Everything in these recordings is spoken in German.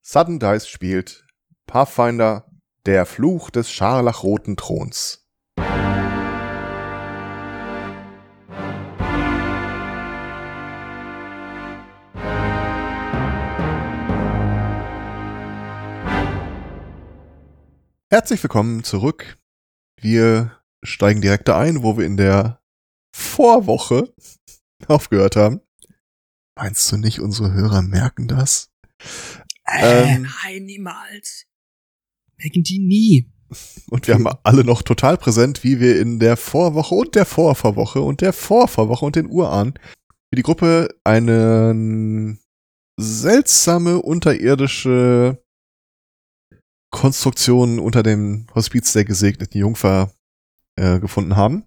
Sudden Dice spielt Pathfinder, der Fluch des scharlachroten Throns. Herzlich willkommen zurück. Wir steigen direkt ein, wo wir in der Vorwoche aufgehört haben. Meinst du nicht, unsere Hörer merken das? Nein, niemals. Merken die nie. Und wir haben alle noch total präsent, wie wir in der Vorwoche und der Vorvorwoche und der Vorvorwoche und den Urahn für die Gruppe eine seltsame unterirdische Konstruktion unter dem Hospiz der gesegneten Jungfer gefunden haben.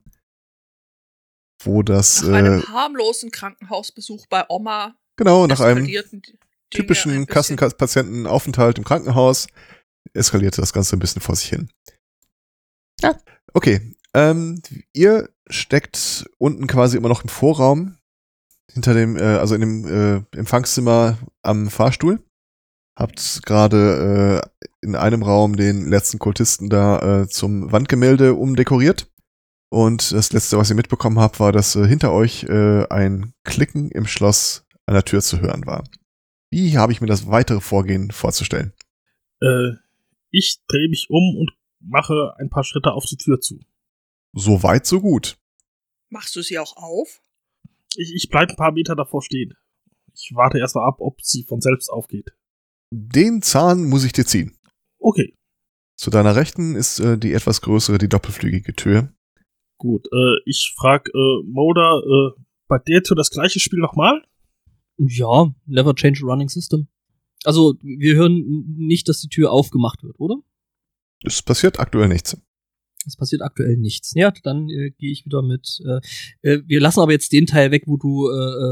Wo das nach einem harmlosen Krankenhausbesuch bei Oma. Genau, nach einem typischen Kassenpatientenaufenthalt im Krankenhaus eskalierte das Ganze ein bisschen vor sich hin. Ja. Okay, ihr steckt unten quasi immer noch im Vorraum hinter dem, also in dem Empfangszimmer am Fahrstuhl. Habt gerade in einem Raum den letzten Kultisten da zum Wandgemälde umdekoriert. Und das Letzte, was ihr mitbekommen habt, war, dass hinter euch ein Klicken im Schloss an der Tür zu hören war. Wie habe ich mir das weitere Vorgehen vorzustellen? Ich drehe mich um und mache ein paar Schritte auf die Tür zu. So weit, so gut. Machst du sie auch auf? Ich bleibe ein paar Meter davor stehen. Ich warte erst mal ab, ob sie von selbst aufgeht. Den Zahn muss ich dir ziehen. Okay. Zu deiner Rechten ist die etwas größere, die doppelflügige Tür. Gut, ich frage Moda, bei der Tür das gleiche Spiel nochmal? Ja, never change a running system. Also, wir hören nicht, dass die Tür aufgemacht wird, oder? Es passiert aktuell nichts. Es passiert aktuell nichts. Ja, dann gehe ich wieder mit. Wir lassen aber jetzt den Teil weg, wo du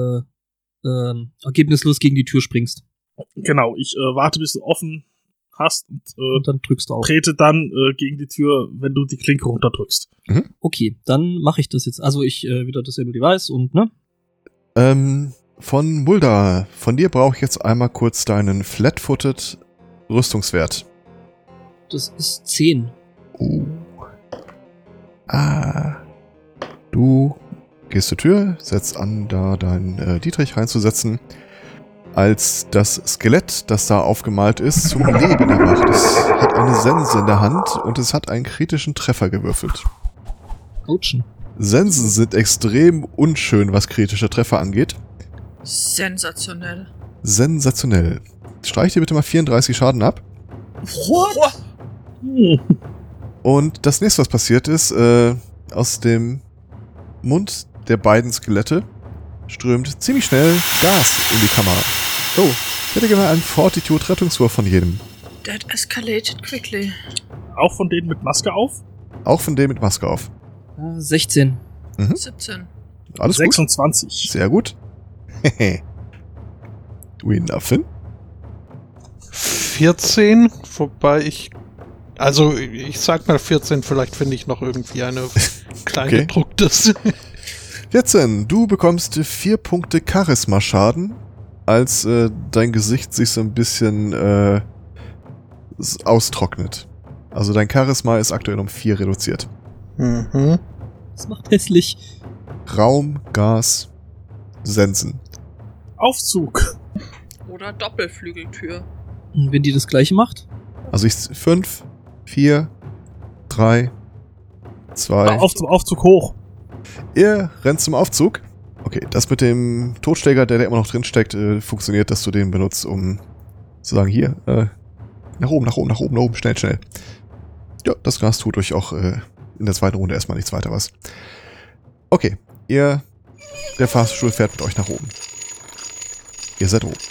ergebnislos gegen die Tür springst. Genau, ich warte, bis du offen hast und dann drückst du auf. Trete dann gegen die Tür, wenn du die Klinke runterdrückst. Mhm. Okay, dann mache ich das jetzt. Also ich wieder Disable Device und ne? Von Mulda, von dir brauche ich jetzt einmal kurz deinen Flat-Footed Rüstungswert. Das ist 10. Du gehst zur Tür, setzt an, da deinen Dietrich reinzusetzen. Als das Skelett, das da aufgemalt ist, zum Leben erwacht. Es hat eine Sense in der Hand und es hat einen kritischen Treffer gewürfelt. Autschen. Sensen sind extrem unschön, was kritische Treffer angeht. Sensationell. Sensationell. Streich dir bitte mal 34 Schaden ab. What? Und das nächste, was passiert ist, aus dem Mund der beiden Skelette strömt ziemlich schnell Gas in die Kamera. Oh, ich hätte gerne einen Fortitude-Rettungswurf von jedem. That escalated quickly. Auch von denen mit Maske auf? Auch von denen mit Maske auf. 16. 17. Alles 26. Gut? Sehr gut. Du Finn? 14, wobei ich sag mal 14, vielleicht finde ich noch irgendwie eine kleine gedrucktes. 14, du bekommst 4 Punkte Charisma-Schaden, als dein Gesicht sich so ein bisschen austrocknet. Also dein Charisma ist aktuell um 4 reduziert. Mhm. Das macht hässlich. Raum, Gas, Sensen. Aufzug. Oder Doppelflügeltür. Und wenn die das gleiche macht? Also 5, 4, 3, 2... Aufzug hoch. Ihr rennt zum Aufzug. Okay, das mit dem Totschläger, der immer noch drin steckt, funktioniert, dass du den benutzt, um zu sagen, hier, nach oben, schnell. Ja, das Gas tut euch auch in der zweiten Runde erstmal nichts weiter was. Okay, der Fahrstuhl fährt mit euch nach oben. Ihr seid oben.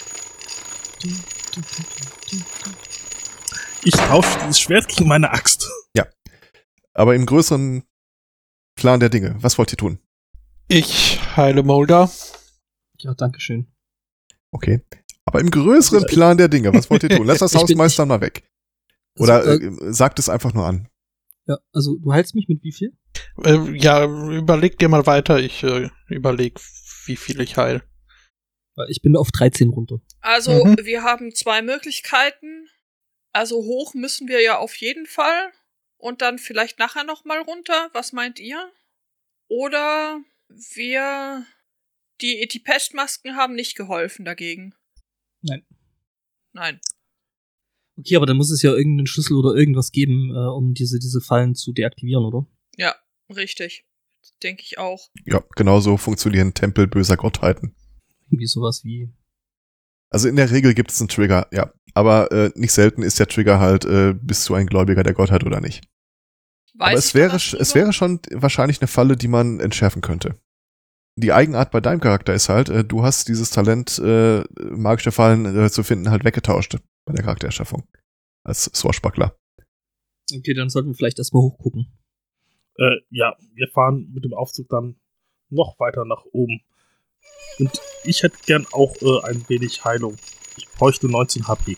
Ich tausche dieses Schwert gegen meine Axt. Ja, aber im größeren Plan der Dinge, was wollt ihr tun? Ich heile Mulda. Ja, dankeschön. Okay, aber im größeren Plan der Dinge, was wollt ihr tun? Lass das Hausmeister mal weg. Oder sagt es einfach nur an. Ja, also du heilst mich mit wie viel? Ja, überleg dir mal weiter. Ich überleg, wie viel ich heil. Ich bin auf 13 runter. Also, wir haben 2 Möglichkeiten. Also hoch müssen wir ja auf jeden Fall. Und dann vielleicht nachher nochmal runter. Was meint ihr? Oder die Pestmasken haben nicht geholfen dagegen. Nein. Okay, aber dann muss es ja irgendeinen Schlüssel oder irgendwas geben, um diese Fallen zu deaktivieren, oder? Ja, richtig. Denke ich auch. Ja, genauso funktionieren Tempel böser Gottheiten. Irgendwie sowas wie... Also in der Regel gibt es einen Trigger, ja. Aber nicht selten ist der Trigger halt, bist du ein Gläubiger der Gottheit oder nicht. Aber es wäre schon wahrscheinlich eine Falle, die man entschärfen könnte. Die Eigenart bei deinem Charakter ist halt, du hast dieses Talent, magische Fallen zu finden, halt weggetauscht bei der Charaktererschaffung. Als Swashbuckler. Okay, dann sollten wir vielleicht erstmal hochgucken. Ja, wir fahren mit dem Aufzug dann noch weiter nach oben. Und ich hätte gern auch ein wenig Heilung. Ich bräuchte 19 HP.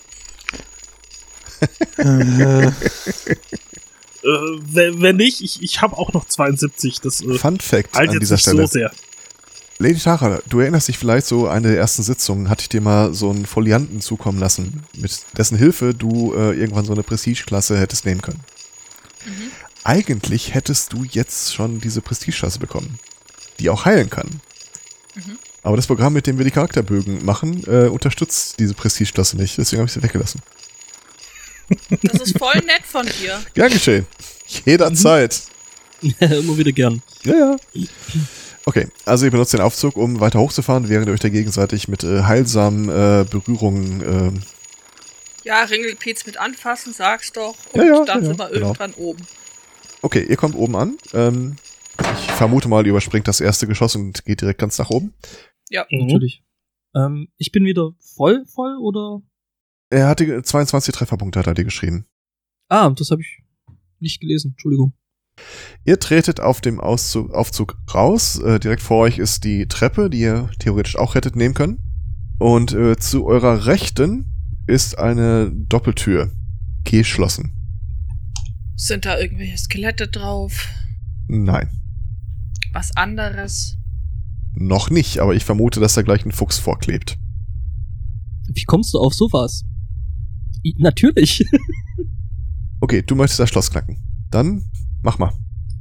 Wenn nicht, ich habe auch noch 72. Das Fun Fact an dieser Stelle. So sehr. Lady Tara, du erinnerst dich vielleicht so, eine der ersten Sitzungen hatte ich dir mal so einen Folianten zukommen lassen, mit dessen Hilfe du irgendwann so eine Prestige-Klasse hättest nehmen können. Mhm. Eigentlich hättest du jetzt schon diese Prestige-Klasse bekommen, die auch heilen kann. Mhm. Aber das Programm, mit dem wir die Charakterbögen machen, unterstützt diese Prestige-Klasse nicht, deswegen habe ich sie weggelassen. Das ist voll nett von dir. Gern geschehen. Jederzeit. Immer wieder gern. Ja. Okay, also ihr benutzt den Aufzug, um weiter hochzufahren, während ihr euch da gegenseitig mit heilsamen Berührungen... Ja, Ringelpiez mit anfassen, sag's doch. Und dann sind wir irgendwann oben. Okay, ihr kommt oben an. Ich vermute mal, ihr überspringt das erste Geschoss und geht direkt ganz nach oben. Ja. Natürlich. Ich bin wieder voll, oder? Er hatte 22 Trefferpunkte, hat er dir geschrieben. Ah, das habe ich nicht gelesen. Entschuldigung. Ihr tretet auf dem Aufzug raus. Direkt vor euch ist die Treppe, die ihr theoretisch auch hättet nehmen können. Und zu eurer Rechten ist eine Doppeltür. Geschlossen. Sind da irgendwelche Skelette drauf? Nein. Was anderes? Noch nicht, aber ich vermute, dass da gleich ein Fuchs vorklebt. Wie kommst du auf sowas? Natürlich. Okay, du möchtest das Schloss knacken. Dann mach mal.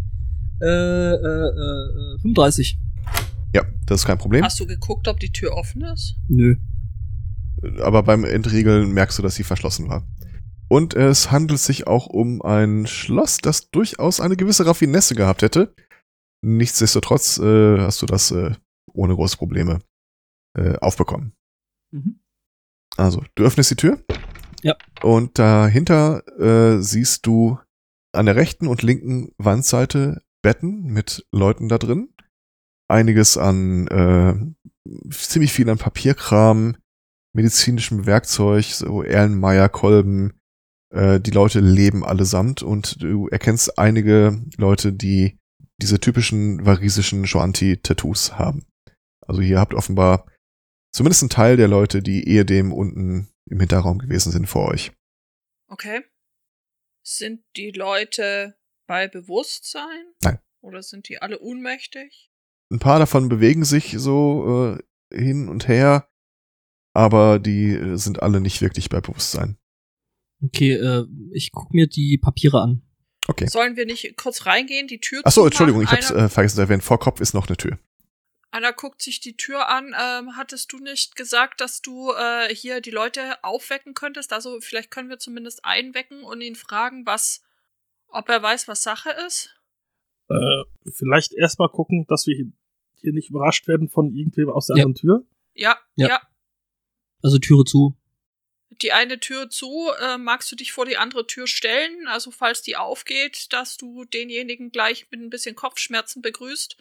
35. Ja, das ist kein Problem. Hast du geguckt, ob die Tür offen ist? Nö. Aber beim Entriegeln merkst du, dass sie verschlossen war. Und es handelt sich auch um ein Schloss, das durchaus eine gewisse Raffinesse gehabt hätte. Nichtsdestotrotz hast du das ohne große Probleme aufbekommen. Mhm. Also, du öffnest die Tür. Ja. Und dahinter siehst du an der rechten und linken Wandseite Betten mit Leuten da drin. Einiges an ziemlich viel an Papierkram, medizinischem Werkzeug, so Erlenmeyer-Kolben. Die Leute leben allesamt und du erkennst einige Leute, die diese typischen varisischen Shoanti-Tattoos haben. Also hier habt offenbar zumindest ein Teil der Leute, die ehedem unten im Hinterraum gewesen sind vor euch. Okay. Sind die Leute bei Bewusstsein? Nein. Oder sind die alle ohnmächtig? Ein paar davon bewegen sich so hin und her, aber die sind alle nicht wirklich bei Bewusstsein. Okay, ich guck mir die Papiere an. Okay. Sollen wir nicht kurz reingehen, die Tür Achso, zumachen? Entschuldigung, ich hab's vergessen zu erwähnen. Vor Kopf ist noch eine Tür. Anna guckt sich die Tür an. Hattest du nicht gesagt, dass du hier die Leute aufwecken könntest? Also vielleicht können wir zumindest einen wecken und ihn fragen, ob er weiß, was Sache ist? Vielleicht erstmal gucken, dass wir hier nicht überrascht werden von irgendwem aus der anderen Tür. Ja. Also Türe zu. Die eine Tür zu, magst du dich vor die andere Tür stellen? Also falls die aufgeht, dass du denjenigen gleich mit ein bisschen Kopfschmerzen begrüßt?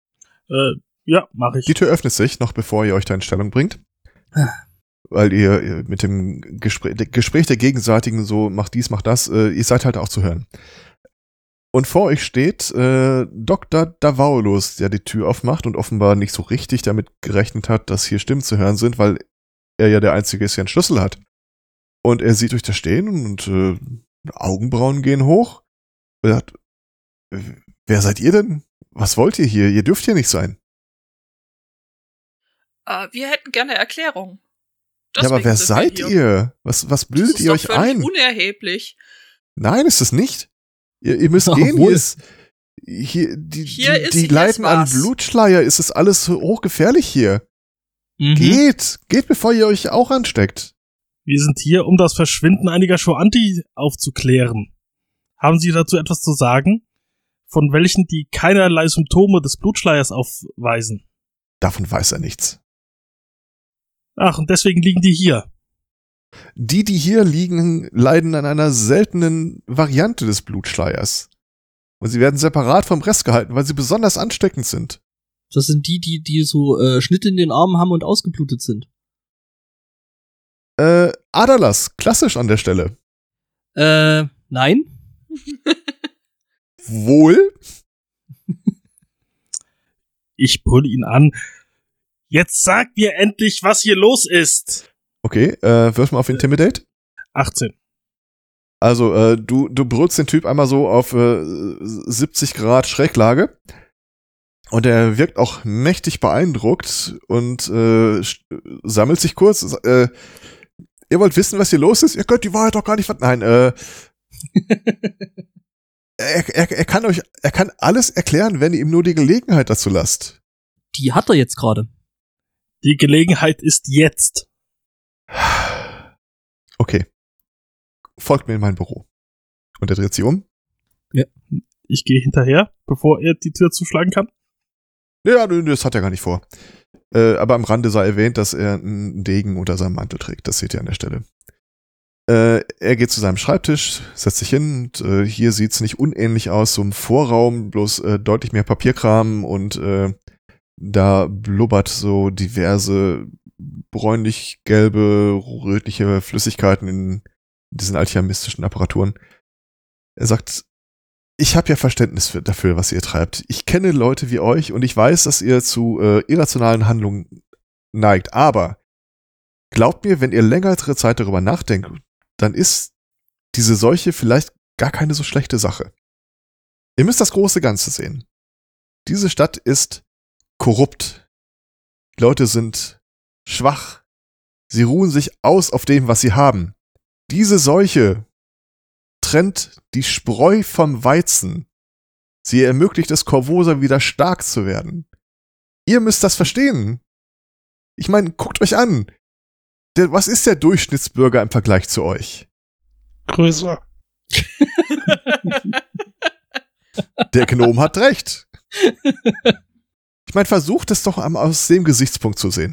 Ja, mache ich. Die Tür öffnet sich, noch bevor ihr euch da in Stellung bringt. Weil ihr mit dem Gespräch der Gegenseitigen so, macht dies, macht das, ihr seid halt auch zu hören. Und vor euch steht Dr. Davaulus, der die Tür aufmacht und offenbar nicht so richtig damit gerechnet hat, dass hier Stimmen zu hören sind, weil er ja der Einzige ist, der einen Schlüssel hat. Und er sieht euch da stehen und Augenbrauen gehen hoch. Und er sagt, wer seid ihr denn? Was wollt ihr hier? Ihr dürft hier nicht sein. Wir hätten gerne Erklärung. Ja, aber wer seid ihr? Was bildet ihr euch ein? Das ist doch unerheblich. Nein, ist es nicht. Ihr müsst gehen. Die leiden an Blutschleier. Ist es alles hochgefährlich hier? Mhm. Geht, bevor ihr euch auch ansteckt. Wir sind hier, um das Verschwinden einiger Shoanti aufzuklären. Haben Sie dazu etwas zu sagen? Von welchen, die keinerlei Symptome des Blutschleiers aufweisen? Davon weiß er nichts. Ach, und deswegen liegen die hier. Die hier liegen, leiden an einer seltenen Variante des Blutschleiers. Und sie werden separat vom Rest gehalten, weil sie besonders ansteckend sind. Das sind die so Schnitte in den Armen haben und ausgeblutet sind. Aderlass, klassisch an der Stelle. Nein. Wohl? Ich brülle ihn an. Jetzt sag mir endlich, was hier los ist. Okay, wirf mal auf Intimidate. 18. Also, du brüllst den Typ einmal so auf 70 Grad Schräglage. Und er wirkt auch mächtig beeindruckt und sammelt sich kurz. Ihr wollt wissen, was hier los ist? Ihr könnt die Wahrheit doch gar nicht Nein, er kann alles erklären, wenn ihr ihm nur die Gelegenheit dazu lasst. Die hat er jetzt gerade. Die Gelegenheit ist jetzt. Okay. Folgt mir in mein Büro. Und er dreht sich um. Ja. Ich gehe hinterher, bevor er die Tür zuschlagen kann. Ja, das hat er gar nicht vor. Aber am Rande sei erwähnt, dass er einen Degen unter seinem Mantel trägt. Das seht ihr an der Stelle. Er geht zu seinem Schreibtisch, setzt sich hin und hier sieht's nicht unähnlich aus, so im Vorraum, bloß deutlich mehr Papierkram und da blubbert so diverse bräunlich-gelbe, rötliche Flüssigkeiten in diesen alchemistischen Apparaturen. Er sagt, ich habe ja Verständnis dafür, was ihr treibt. Ich kenne Leute wie euch und ich weiß, dass ihr zu irrationalen Handlungen neigt, aber glaubt mir, wenn ihr längere Zeit darüber nachdenkt, dann ist diese Seuche vielleicht gar keine so schlechte Sache. Ihr müsst das große Ganze sehen. Diese Stadt ist korrupt. Die Leute sind schwach. Sie ruhen sich aus auf dem, was sie haben. Diese Seuche trennt die Spreu vom Weizen. Sie ermöglicht es Korvosa wieder stark zu werden. Ihr müsst das verstehen. Ich meine, guckt euch an. Was ist der Durchschnittsbürger im Vergleich zu euch? Größer. Der Gnome hat recht. Ich meine, versucht es doch aus dem Gesichtspunkt zu sehen.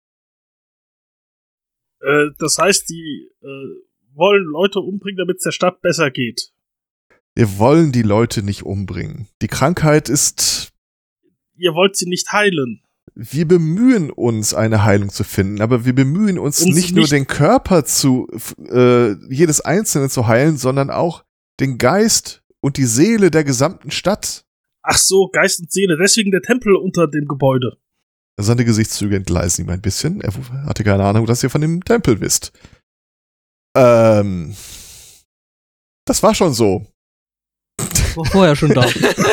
Das heißt, die wollen Leute umbringen, damit es der Stadt besser geht. Wir wollen die Leute nicht umbringen. Die Krankheit ist... Ihr wollt sie nicht heilen. Wir bemühen uns, eine Heilung zu finden, aber wir bemühen uns nicht nur den Körper jedes Einzelne zu heilen, sondern auch den Geist und die Seele der gesamten Stadt. Ach so, Geist und Seele, deswegen der Tempel unter dem Gebäude. Seine Gesichtszüge entgleisen ihm ein bisschen. Er hatte keine Ahnung, dass ihr von dem Tempel wisst. Das war schon so. War vorher schon da.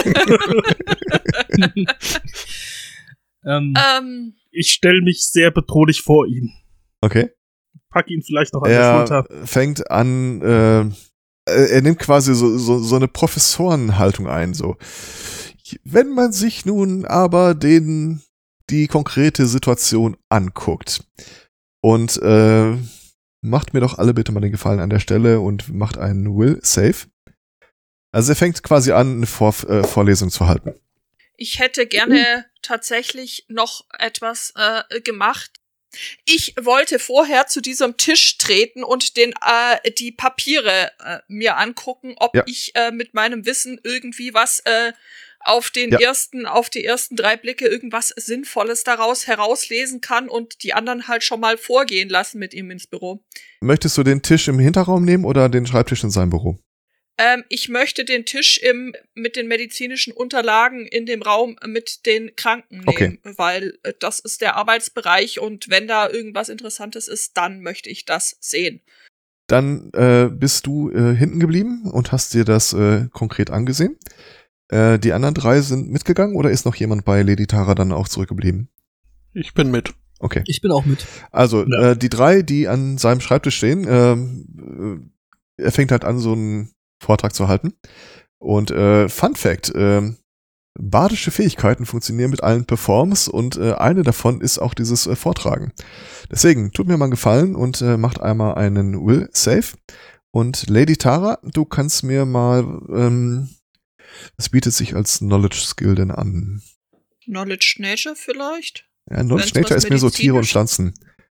Ich stelle mich sehr bedrohlich vor ihn. Okay. Pack ihn vielleicht noch an der Schulter. Er fängt an, er nimmt quasi so eine Professorenhaltung ein, so. Wenn man sich nun aber die konkrete Situation anguckt und macht mir doch alle bitte mal den Gefallen an der Stelle und macht einen Will-Save. Also er fängt quasi an, eine Vorlesung zu halten. Ich hätte gerne tatsächlich noch etwas gemacht. Ich wollte vorher zu diesem Tisch treten und die Papiere mir angucken, ob ich mit meinem Wissen irgendwie was auf die ersten 3 Blicke irgendwas Sinnvolles daraus herauslesen kann und die anderen halt schon mal vorgehen lassen mit ihm ins Büro. Möchtest du den Tisch im Hinterraum nehmen oder den Schreibtisch in seinem Büro? Ich möchte den Tisch mit den medizinischen Unterlagen in dem Raum mit den Kranken nehmen, weil das ist der Arbeitsbereich und wenn da irgendwas Interessantes ist, dann möchte ich das sehen. Dann bist du hinten geblieben und hast dir das konkret angesehen. Die anderen 3 sind mitgegangen oder ist noch jemand bei Lady Tara dann auch zurückgeblieben? Ich bin mit. Okay. Ich bin auch mit. Also, die 3, die an seinem Schreibtisch stehen, er fängt halt an, so einen Vortrag zu halten. Und Fun Fact, badische Fähigkeiten funktionieren mit allen Performs und eine davon ist auch dieses Vortragen. Deswegen, tut mir mal einen Gefallen und macht einmal einen Will-Save. Und Lady Tara, du kannst mir mal, was bietet sich als Knowledge-Skill denn an? Knowledge Nature vielleicht? Ja, Knowledge Nature ist mir so Tiere und Pflanzen.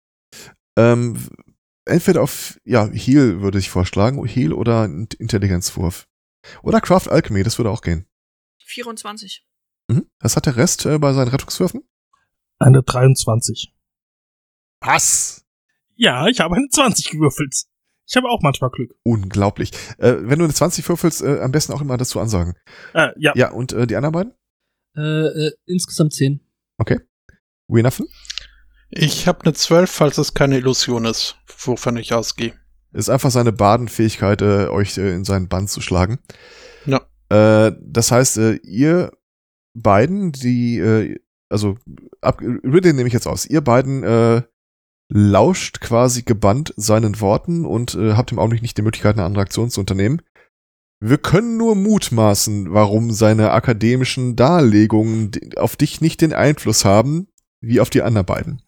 Entweder auf, Heal würde ich vorschlagen, Heal oder Intelligenzwurf. Oder Craft Alchemy, das würde auch gehen. 24. Was hat der Rest bei seinen Rettungswürfen? Eine 23. Was? Ja, ich habe eine 20 gewürfelt. Ich habe auch manchmal Glück. Unglaublich. Wenn du eine 20 würfelst, am besten auch immer dazu ansagen. Ja. Ja, und die anderen beiden? Insgesamt 10. Okay. Wienaffen? Ich habe eine 12, falls es keine Illusion ist, wovon ich ausgehe. Ist einfach seine Badenfähigkeit, euch in seinen Bann zu schlagen. Ja. Das heißt, ihr beiden, Ridley nehme ich jetzt aus, ihr beiden lauscht quasi gebannt seinen Worten und habt im Augenblick nicht die Möglichkeit, eine andere Aktion zu unternehmen. Wir können nur mutmaßen, warum seine akademischen Darlegungen auf dich nicht den Einfluss haben, wie auf die anderen beiden.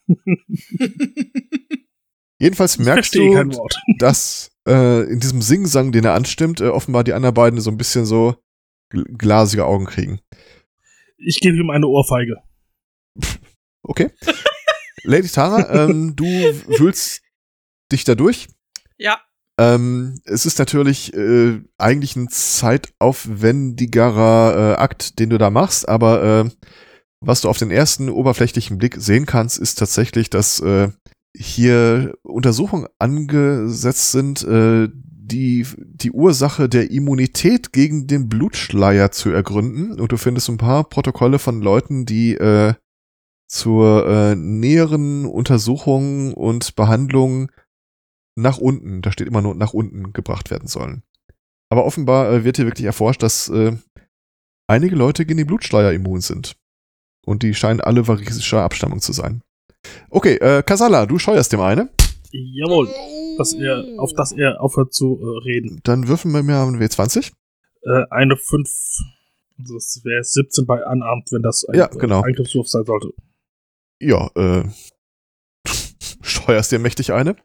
Jedenfalls merkst du, dass in diesem Singsang, den er anstimmt, offenbar die anderen beiden so ein bisschen so glasige Augen kriegen. Ich gebe ihm eine Ohrfeige. Okay. Lady Tara, du wühlst dich da durch. Ja. Es ist natürlich eigentlich ein zeitaufwendigerer Akt, den du da machst, aber was du auf den ersten oberflächlichen Blick sehen kannst, ist tatsächlich, dass hier Untersuchungen angesetzt sind, die Ursache der Immunität gegen den Blutschleier zu ergründen. Und du findest ein paar Protokolle von Leuten, die zur näheren Untersuchung und Behandlung nach unten, da steht immer nur nach unten, gebracht werden sollen. Aber offenbar wird hier wirklich erforscht, dass einige Leute gegen den Blutschleier immun sind. Und die scheinen alle varisischer Abstammung zu sein. Okay, Kasala, du steuerst dem eine. Jawohl. Auf das er aufhört zu reden. Dann würfeln wir mal einen W20. Eine 5. Also das wäre 17 bei Unarmed, wenn das ein Angriffswurf sein sollte. Ja, steuerst dir mächtig eine.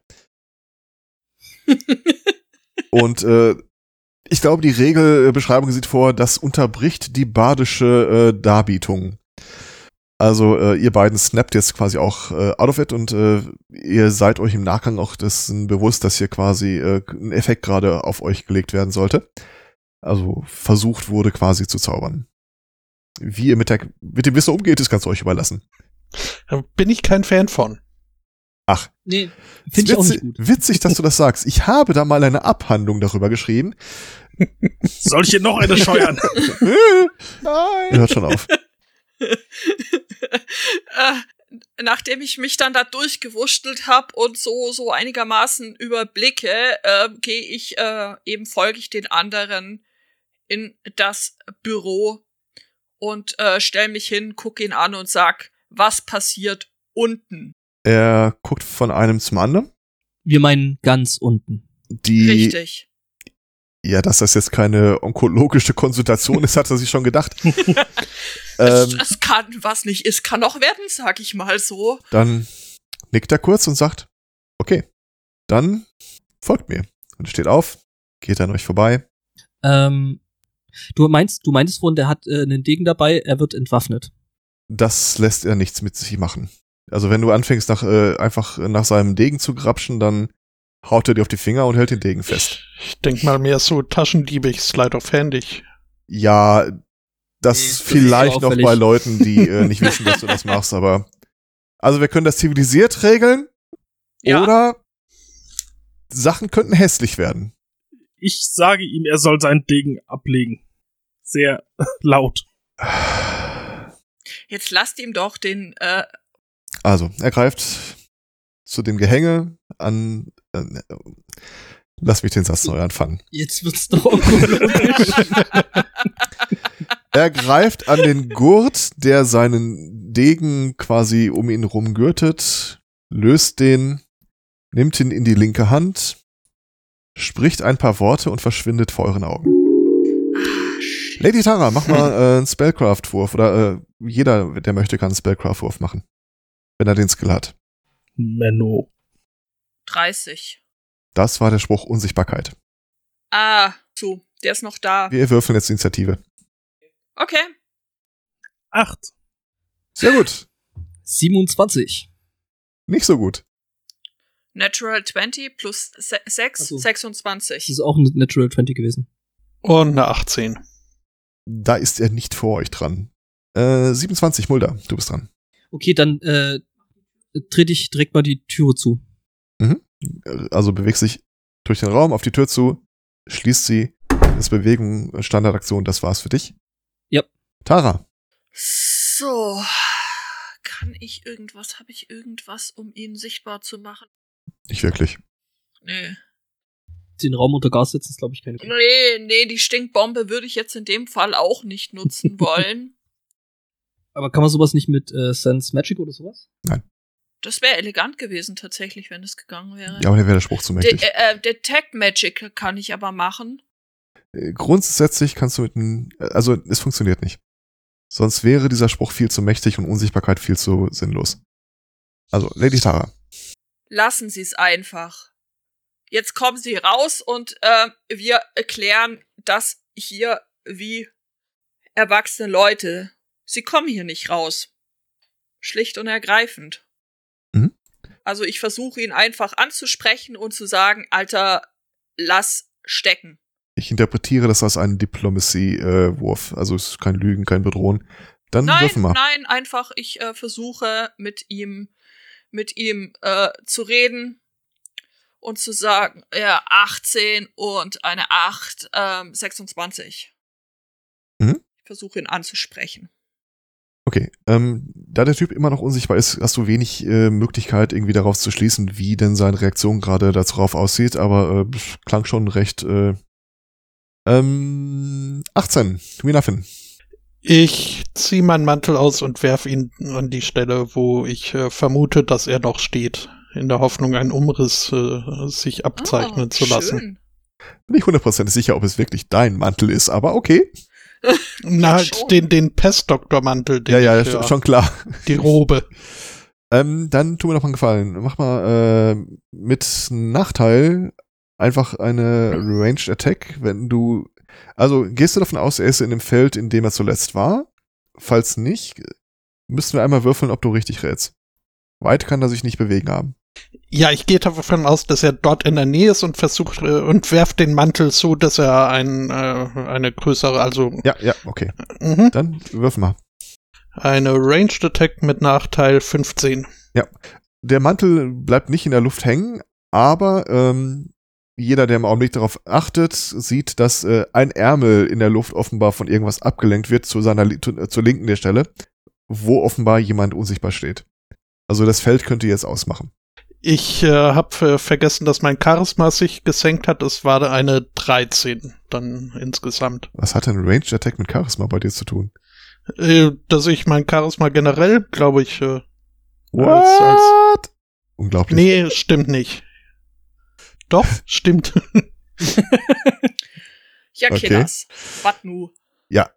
Und ich glaube, die Regelbeschreibung sieht vor, das unterbricht die badische Darbietung. Also ihr beiden snappt jetzt quasi auch out of it und ihr seid euch im Nachgang auch dessen bewusst, dass hier quasi ein Effekt gerade auf euch gelegt werden sollte. Also versucht wurde quasi zu zaubern. Wie ihr mit dem Wissen umgeht, ist ganz euch überlassen. Bin ich kein Fan von. Ach. Nee, finde ich auch nicht gut. Witzig, dass du das sagst. Ich habe da mal eine Abhandlung darüber geschrieben. Soll ich hier noch eine scheuern? Nein. Hört schon auf. Nachdem ich mich dann da durchgewurschtelt habe und so einigermaßen überblicke, folge ich den anderen in das Büro und stell mich hin, guck ihn an und sag, was passiert unten? Er guckt von einem zum anderen. Wir meinen ganz unten. Richtig. Ja, dass das jetzt keine onkologische Konsultation ist, hat er sich schon gedacht. Es kann, was nicht ist, kann auch werden, sag ich mal so. Dann nickt er kurz und sagt, okay, dann folgt mir. Und er steht auf, geht an euch vorbei. Du meintest vorhin, der hat einen Degen dabei, er wird entwaffnet. Das lässt er nichts mit sich machen. Also wenn du anfängst, einfach nach seinem Degen zu grapschen, dann haut er dir auf die Finger und hält den Degen fest. Ich denk mal mehr so taschendiebig, Slide of Handig. Ja, das vielleicht noch bei Leuten, die nicht wissen, dass du das machst, aber also wir können das zivilisiert regeln oder Sachen könnten hässlich werden. Ich sage ihm, er soll seinen Degen ablegen. Sehr laut. Jetzt lasst ihm doch den Also, er greift zu dem Gehänge an. Lass mich den Satz neu anfangen. Jetzt wird's doch onkologisch. Er greift an den Gurt, der seinen Degen quasi um ihn rumgürtet, löst den, nimmt ihn in die linke Hand, spricht ein paar Worte und verschwindet vor euren Augen. Lady Tara, mach mal einen Spellcraft-Wurf. Oder jeder, der möchte, kann einen Spellcraft-Wurf machen. Wenn er den Skill hat. Menno. 30. Das war der Spruch Unsichtbarkeit. Der ist noch da. Wir würfeln jetzt Initiative. Okay. 8. Sehr gut. 27. Nicht so gut. Natural 20 plus 6, Also, 26. Das ist auch ein Natural 20 gewesen. Und eine 18. Da ist er nicht vor euch dran. 27, Mulder, du bist dran. Okay, dann trete ich direkt mal die Türe zu. Mhm. Also bewegst dich durch den Raum auf die Tür zu, schließt sie. Das ist Bewegung, Standardaktion, das war's für dich. Ja. Tara. So. Habe ich irgendwas, um ihn sichtbar zu machen? Nicht wirklich. Nee. Den Raum unter Gas setzen ist, glaube ich, keine Idee. Nee, die Stinkbombe würde ich jetzt in dem Fall auch nicht nutzen wollen. Aber kann man sowas nicht mit Sense Magic oder sowas? Nein. Das wäre elegant gewesen, tatsächlich, wenn es gegangen wäre. Ja, aber dann wäre der Spruch zu mächtig. Detect Magic kann ich aber machen. Grundsätzlich kannst du also es funktioniert nicht. Sonst wäre dieser Spruch viel zu mächtig und Unsichtbarkeit viel zu sinnlos. Also, Lady Tara. Lassen Sie es einfach. Jetzt kommen Sie raus und wir erklären das hier wie erwachsene Leute. Sie kommen hier nicht raus. Schlicht und ergreifend. Mhm. Also ich versuche ihn einfach anzusprechen und zu sagen, Alter, lass stecken. Ich interpretiere das als einen Diplomacy-Wurf. Also es ist kein Lügen, kein Bedrohen. Dann würfen wir. Nein, einfach ich versuche mit ihm zu reden und zu sagen, ja, 18 und eine 8, 26. Mhm. Ich versuche ihn anzusprechen. Okay, da der Typ immer noch unsichtbar ist, hast du wenig Möglichkeit, irgendwie darauf zu schließen, wie denn seine Reaktion gerade darauf aussieht, aber klang schon recht 18, Minafin. Ich ziehe meinen Mantel aus und werfe ihn an die Stelle, wo ich vermute, dass er noch steht, in der Hoffnung, einen Umriss sich abzeichnen zu lassen. Schön. Bin nicht 100% sicher, ob es wirklich dein Mantel ist, aber okay. Na, halt den Pestdoktormantel, Ja, schon klar. Die Robe. Dann tu mir noch mal einen Gefallen. Mach mal mit Nachteil einfach eine Ranged Attack, wenn du, also gehst du davon aus, er ist in dem Feld, in dem er zuletzt war? Falls nicht, müssten wir einmal würfeln, ob du richtig rätst. Weit kann er sich nicht bewegen haben. Ja, ich gehe davon aus, dass er dort in der Nähe ist und versucht und werft den Mantel so, dass er eine größere, also Ja, okay. Dann würfel mal. Eine Ranged Attack mit Nachteil 15. Ja, der Mantel bleibt nicht in der Luft hängen, aber jeder, der im Augenblick darauf achtet, sieht, dass ein Ärmel in der Luft offenbar von irgendwas abgelenkt wird zur Linken der Stelle, wo offenbar jemand unsichtbar steht. Also das Feld könnte jetzt ausmachen. Ich habe vergessen, dass mein Charisma sich gesenkt hat. Es war eine 13 dann insgesamt. Was hat denn Ranged Attack mit Charisma bei dir zu tun? Dass ich mein Charisma generell, glaube ich, What? Unglaublich. Nee, stimmt nicht. Doch, stimmt. Ja, Killers. Was nu? Ja,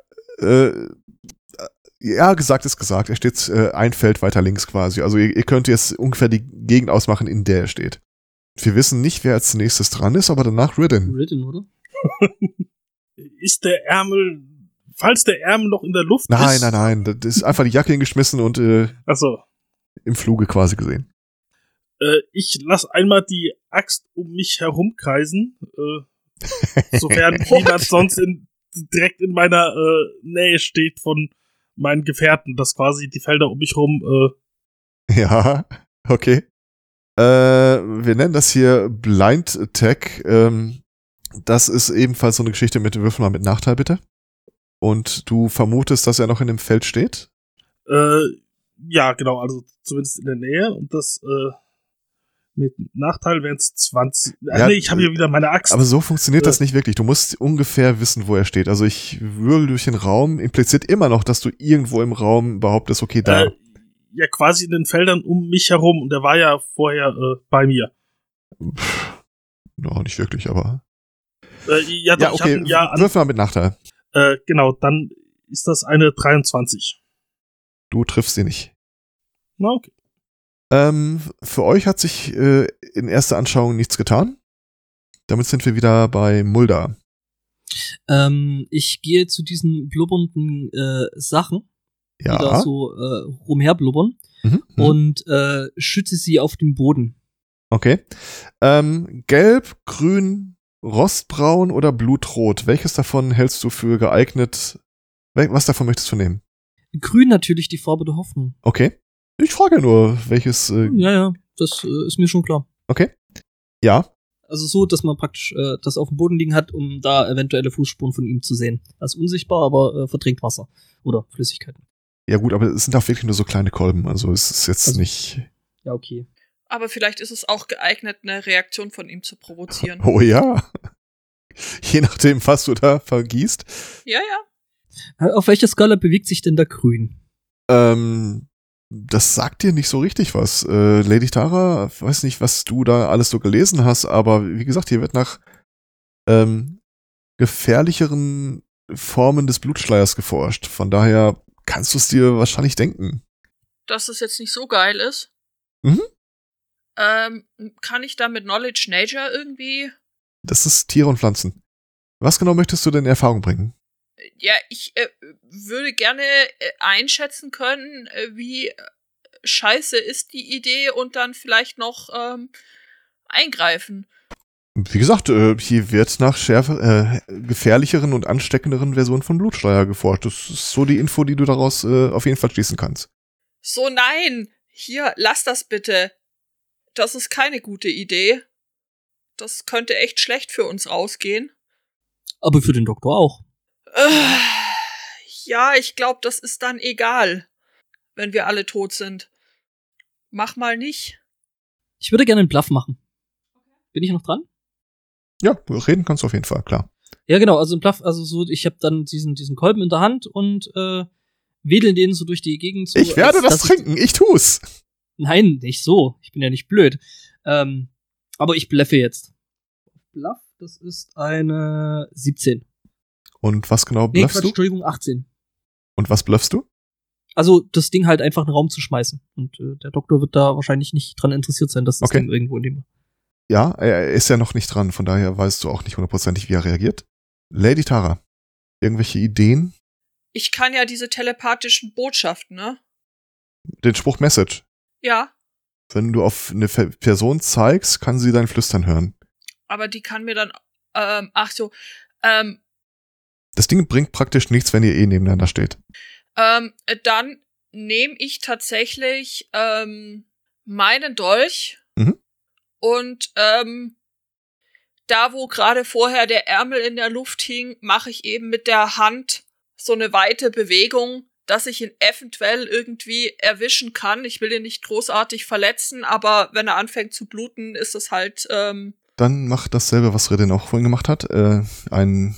ja, gesagt ist gesagt. Er steht ein Feld weiter links quasi. Also ihr könnt jetzt ungefähr die Gegend ausmachen, in der er steht. Wir wissen nicht, wer als nächstes dran ist, aber danach Ridden. Ridden, oder? Ist der Ärmel, falls der Ärmel noch in der Luft ist? Nein. Das ist einfach die Jacke hingeschmissen und Ach so. im Fluge quasi gesehen. Ich lass einmal die Axt um mich herumkreisen, sofern niemand sonst direkt in meiner Nähe steht von meinen Gefährten, dass quasi die Felder um mich rum Ja, okay. Wir nennen das hier Blind Attack. Das ist ebenfalls so eine Geschichte mit Würfel mal mit Nachteil, bitte. Und du vermutest, dass er noch in dem Feld steht? Ja, genau, also zumindest in der Nähe und das mit Nachteil wären es 20. Ja, Nee, ich habe hier wieder meine Axt. Aber so funktioniert das nicht wirklich. Du musst ungefähr wissen, wo er steht. Also ich wühle durch den Raum, impliziert immer noch, dass du irgendwo im Raum behauptest, okay, da. ja quasi in den Feldern um mich herum und der war ja vorher bei mir. No, nicht wirklich, aber. Ja, doch, okay, wirf mal mit Nachteil. Genau, dann ist das eine 23. Du triffst sie nicht. Na, okay. Für euch hat sich in erster Anschauung nichts getan. Damit sind wir wieder bei Mulder. Ich gehe zu diesen blubbernden Sachen, die Ja. da so rumherblubbern und schütze sie auf den Boden. Okay. Gelb, grün, rostbraun oder blutrot? Welches davon hältst du für geeignet? Was davon möchtest du nehmen? Grün natürlich, die Farbe der Hoffnung. Okay. Ich frage nur, welches. Ja, das ist mir schon klar. Okay. Ja. Also so, dass man praktisch das auf dem Boden liegen hat, um da eventuelle Fußspuren von ihm zu sehen. Das ist unsichtbar, aber verdrängt Wasser oder Flüssigkeiten. Ja gut, aber es sind auch wirklich nur so kleine Kolben, also es ist jetzt nicht. Ja, okay. Aber vielleicht ist es auch geeignet, eine Reaktion von ihm zu provozieren. Oh ja. Je nachdem, was du da vergießt. Ja. Auf welcher Skala bewegt sich denn da Grün? Das sagt dir nicht so richtig was. Lady Tara, weiß nicht, was du da alles so gelesen hast, aber wie gesagt, hier wird nach gefährlicheren Formen des Blutschleiers geforscht. Von daher kannst du es dir wahrscheinlich denken. Dass es jetzt nicht so geil ist. Kann ich da mit Knowledge Nature irgendwie? Das ist Tiere und Pflanzen. Was genau möchtest du denn in Erfahrung bringen? Ja, ich würde gerne einschätzen können, wie scheiße ist die Idee und dann vielleicht noch eingreifen. Wie gesagt, hier wird nach gefährlicheren und ansteckenderen Versionen von Blutschleier geforscht. Das ist so die Info, die du daraus auf jeden Fall schließen kannst. So, nein! Hier, lass das bitte. Das ist keine gute Idee. Das könnte echt schlecht für uns rausgehen. Aber für den Doktor auch. Ja, ich glaube, das ist dann egal, wenn wir alle tot sind. Mach mal nicht. Ich würde gerne einen Bluff machen. Bin ich noch dran? Ja, reden kannst du auf jeden Fall, klar. Ja, genau, also ein Bluff, also so, ich habe dann diesen Kolben in der Hand und wedel den so durch die Gegend. So, Ich werde das trinken, ich tu's. Nein, nicht so. Ich bin ja nicht blöd. Aber ich bleffe jetzt. Bluff, das ist eine 17. Und was genau bluffst du? Entschuldigung, 18. Und was bluffst du? Also das Ding halt einfach in den Raum zu schmeißen. Und der Doktor wird da wahrscheinlich nicht dran interessiert sein, dass das Ding irgendwo in dem... Ja, er ist ja noch nicht dran, von daher weißt du auch nicht hundertprozentig, wie er reagiert. Lady Tara, irgendwelche Ideen? Ich kann ja diese telepathischen Botschaften, ne? Den Spruch Message. Ja. Wenn du auf eine Person zeigst, kann sie dein Flüstern hören. Aber die kann mir dann, das Ding bringt praktisch nichts, wenn ihr nebeneinander steht. Dann nehme ich tatsächlich meinen Dolch und da, wo gerade vorher der Ärmel in der Luft hing, mache ich eben mit der Hand so eine weite Bewegung, dass ich ihn eventuell irgendwie erwischen kann. Ich will ihn nicht großartig verletzen, aber wenn er anfängt zu bluten, ist es halt Dann mach dasselbe, was Redin auch vorhin gemacht hat. Ein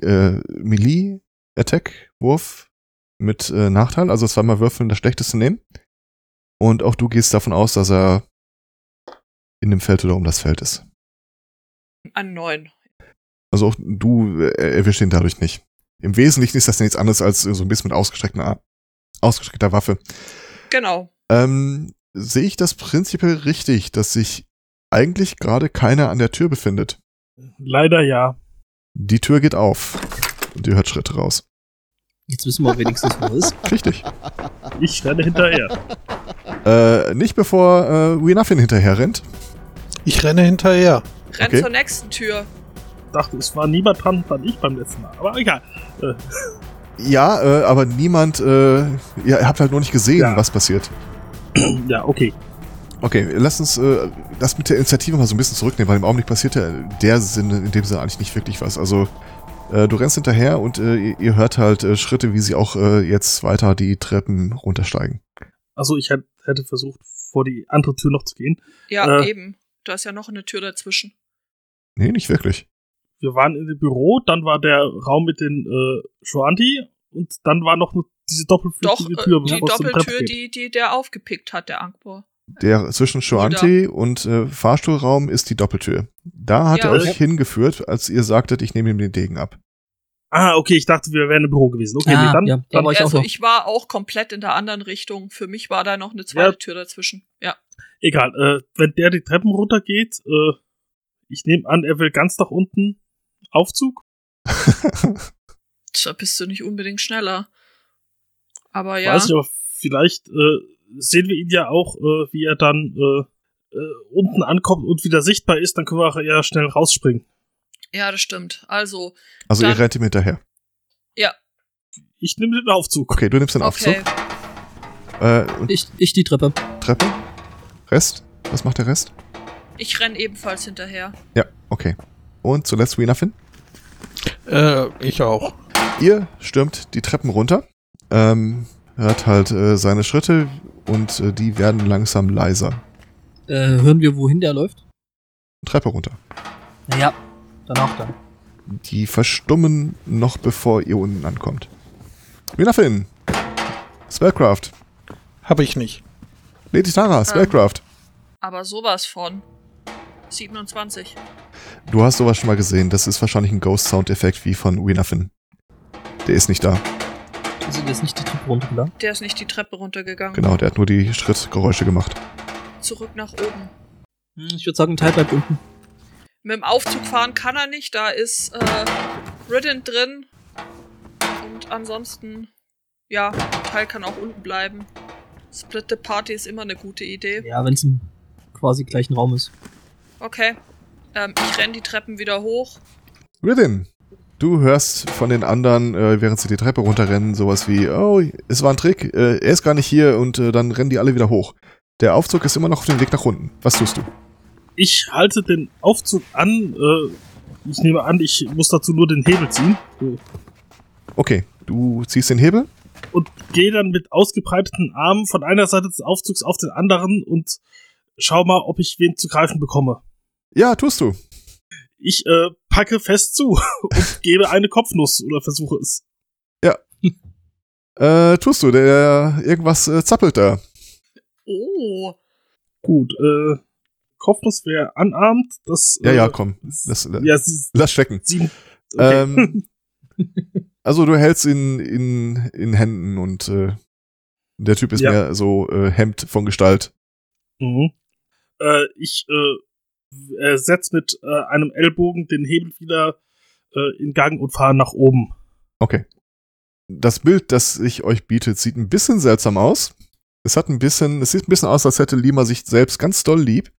Melee-Attack-Wurf mit Nachteil, also zweimal würfeln, das Schlechteste nehmen. Und auch du gehst davon aus, dass er in dem Feld oder um das Feld ist. an 9. Also auch du erwischst ihn dadurch nicht. Im Wesentlichen ist das nichts anderes als so ein bisschen mit ausgestreckter Waffe. Genau. Sehe ich das prinzipiell richtig, dass sich eigentlich gerade keiner an der Tür befindet? Leider ja. Die Tür geht auf und ihr hört Schritte raus. Jetzt wissen wir wenigstens, wo er ist. Richtig. Ich renne hinterher. Nicht bevor Winafin hinterher rennt. Ich renne hinterher. Renn zur nächsten Tür. Ich dachte, es war niemand dran, dann ich beim letzten Mal. Aber egal. Ja, aber niemand, ihr habt halt nur nicht gesehen, was passiert. Ja, okay. Okay, lass uns das mit der Initiative mal so ein bisschen zurücknehmen, weil im Augenblick passiert ja in dem Sinne eigentlich nicht wirklich was. Also du rennst hinterher und ihr hört halt Schritte, wie sie auch jetzt weiter die Treppen runtersteigen. Also ich hätte versucht, vor die andere Tür noch zu gehen. Ja, eben. Da ist ja noch eine Tür dazwischen. Nee, nicht wirklich. Wir waren in dem Büro, dann war der Raum mit den Shoanti und dann war noch eine diese doppelflügige Doch, Tür. die bevor es zur Treppe Doppeltür, geht. die der aufgepickt hat, der Angkor. Der zwischen Shoanti und Fahrstuhlraum ist die Doppeltür. Da hat er euch hingeführt, als ihr sagtet, ich nehme ihm den Degen ab. Ah, okay, ich dachte, wir wären im Büro gewesen. Okay, Ah, nee, dann, ja, da war ich auch Also noch. ich war auch komplett in der anderen Richtung. Für mich war da noch eine zweite Tür dazwischen. Ja. egal. Wenn der die Treppen runtergeht, ich nehme an, er will ganz nach unten Aufzug. Da bist du nicht unbedingt schneller. Aber ja. Weiß ich, aber vielleicht sehen wir ihn ja auch, wie er dann unten ankommt und wieder sichtbar ist, dann können wir auch eher schnell rausspringen. Ja, das stimmt. Also Also dann, ihr rennt ihm hinterher. Ja. Ich nehme den Aufzug. Okay, du nimmst den Aufzug. Und Ich die Treppe. Treppe? Rest? Was macht der Rest? Ich renn ebenfalls hinterher. Ja, okay. Und zuletzt Winafin? Ich auch. Ihr stürmt die Treppen runter, hört halt seine Schritte und die werden langsam leiser. Hören wir, wohin der läuft? Treppe runter. Ja, danach dann. Die verstummen noch bevor ihr unten ankommt. Winafin! Spellcraft. Hab ich nicht. Lady Tara, Spellcraft. Aber sowas von 27. Du hast sowas schon mal gesehen. Das ist wahrscheinlich ein Ghost-Sound-Effekt wie von Winafin. Der ist nicht da. Also der ist nicht die Treppe runtergegangen? Der ist nicht die Treppe runtergegangen. Genau, der hat nur die Schrittgeräusche gemacht. Zurück nach oben. Ich würde sagen, ein Teil bleibt unten. Mit dem Aufzug fahren kann er nicht. Da ist Ridden drin. Und ansonsten, ja, ein Teil kann auch unten bleiben. Split the Party ist immer eine gute Idee. Ja, wenn es im quasi gleichen Raum ist. Okay. Ich renn die Treppen wieder hoch. Ridden, du hörst von den anderen, während sie die Treppe runterrennen, sowas wie, oh, es war ein Trick, er ist gar nicht hier und dann rennen die alle wieder hoch. Der Aufzug ist immer noch auf dem Weg nach unten. Was tust du? Ich halte den Aufzug an. Ich nehme an, ich muss dazu nur den Hebel ziehen. Okay, du ziehst den Hebel? Und gehe dann mit ausgebreiteten Armen von einer Seite des Aufzugs auf den anderen und schau mal, ob ich wen zu greifen bekomme. Ja, tust du. Ich packe fest zu und gebe eine Kopfnuss oder versuche es. Ja. Tust du, irgendwas zappelt da. Oh. Gut, Kopfnuss wäre unarmed. Das, Ja, komm. Lass stecken. 7. Okay. Also du hältst ihn in Händen und der Typ ist mehr so Hemd von Gestalt. Mhm. Ich setze mit einem Ellbogen den Hebel wieder in Gang und fahre nach oben. Okay. Das Bild, das ich euch bietet, sieht ein bisschen seltsam aus. Es sieht ein bisschen aus, als hätte Lima sich selbst ganz doll lieb.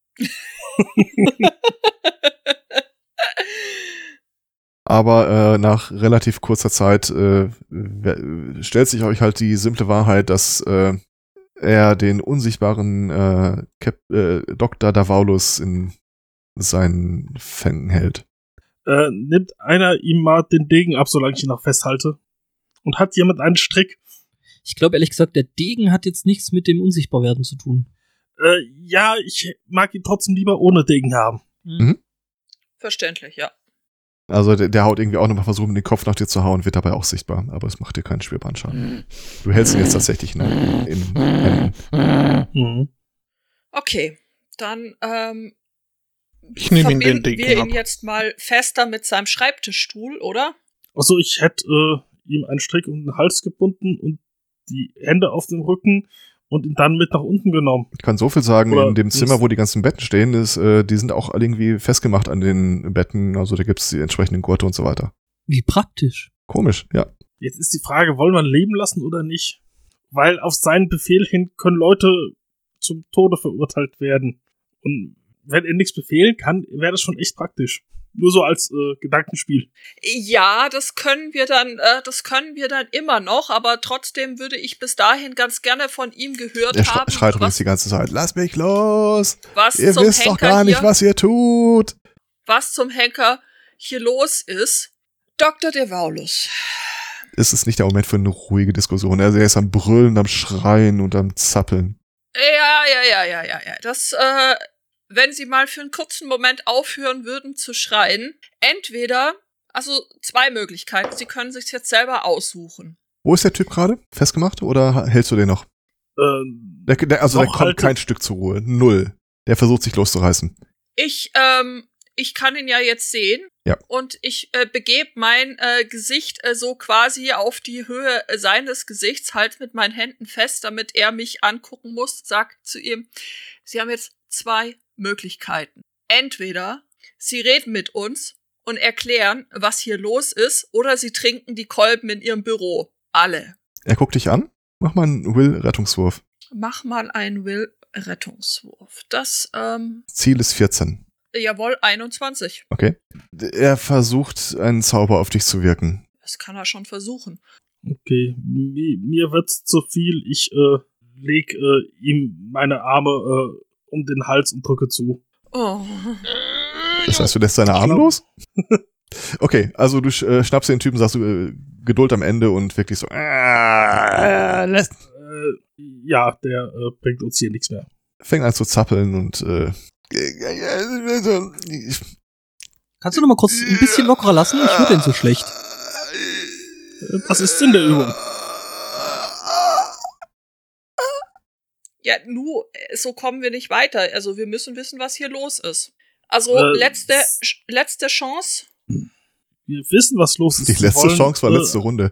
Aber nach relativ kurzer Zeit stellt sich euch halt die simple Wahrheit, dass er den unsichtbaren Dr. Davaulus in seinen Fängen hält. Nimmt einer ihm mal den Degen ab, solange ich ihn noch festhalte? Und hat jemand einen Strick? Ich glaube ehrlich gesagt, der Degen hat jetzt nichts mit dem Unsichtbarwerden zu tun. Ja, ich mag ihn trotzdem lieber ohne Degen haben. Mhm. Verständlich, ja. Also der haut irgendwie auch nochmal versuchen, den Kopf nach dir zu hauen, wird dabei auch sichtbar, aber es macht dir keinen spürbaren Schaden. Du hältst ihn jetzt tatsächlich in Händen. Mhm. Okay, dann Ich nehme ihn den verbinden wir Degen ihn ab. jetzt mal fester mit seinem Schreibtischstuhl, oder? Achso, ich hätte ihm einen Strick um den Hals gebunden und die Hände auf dem Rücken und ihn dann mit nach unten genommen. Ich kann so viel sagen, Oder in dem Zimmer, wo die ganzen Betten stehen, die sind auch alle irgendwie festgemacht an den Betten, also da gibt's die entsprechenden Gurte und so weiter. Wie praktisch. Komisch, ja. Jetzt ist die Frage, wollen wir ihn leben lassen oder nicht? Weil auf seinen Befehl hin können Leute zum Tode verurteilt werden. Und wenn er nichts befehlen kann, wäre das schon echt praktisch. Nur so als Gedankenspiel. Ja, das können wir dann immer noch, aber trotzdem würde ich bis dahin ganz gerne von ihm gehört Er haben. schreit übrigens die ganze Zeit, lasst mich los! Was Ihr zum wisst doch Henker gar nicht, hier, was ihr tut! was zum Henker hier los ist. Dr. Davaulus. Es ist nicht der Moment für eine ruhige Diskussion. Also er ist am Brüllen, am Schreien und am Zappeln. Ja. Das, wenn Sie mal für einen kurzen Moment aufhören würden zu schreien, entweder, also 2 Möglichkeiten, Sie können sich jetzt selber aussuchen. Wo ist der Typ gerade? Festgemacht oder hältst du den noch? Der kommt kein Stück zur Ruhe. 0. Der versucht sich loszureißen. Ich kann ihn ja jetzt sehen. Ja. Und ich begebe mein Gesicht so quasi auf die Höhe seines Gesichts, halt mit meinen Händen fest, damit er mich angucken muss. Sag zu ihm, Sie haben jetzt 2 Möglichkeiten. Entweder Sie reden mit uns und erklären, was hier los ist, oder Sie trinken die Kolben in Ihrem Büro. Alle. Er guckt dich an. Mach mal einen Will-Rettungswurf. Mach mal einen Will-Rettungswurf. Das, Ziel ist 14. Jawohl, 21. Okay. Er versucht, einen Zauber auf dich zu wirken. Das kann er schon versuchen. Okay, mir wird's zu viel. Ich leg ihm meine Arme um den Hals und drücke zu. Oh. Das heißt, du lässt seine Arme los? Okay, also du schnappst den Typen, sagst du Geduld am Ende und wirklich so. Ja, der bringt uns hier nichts mehr. Fängt an zu zappeln und Kannst du noch mal kurz ein bisschen lockerer lassen? Ich höre den so schlecht. Was ist in der Übung? Ja, so kommen wir nicht weiter. Also wir müssen wissen, was hier los ist. Also letzte Chance. Wir wissen, was los ist. Die letzte Chance war letzte Runde.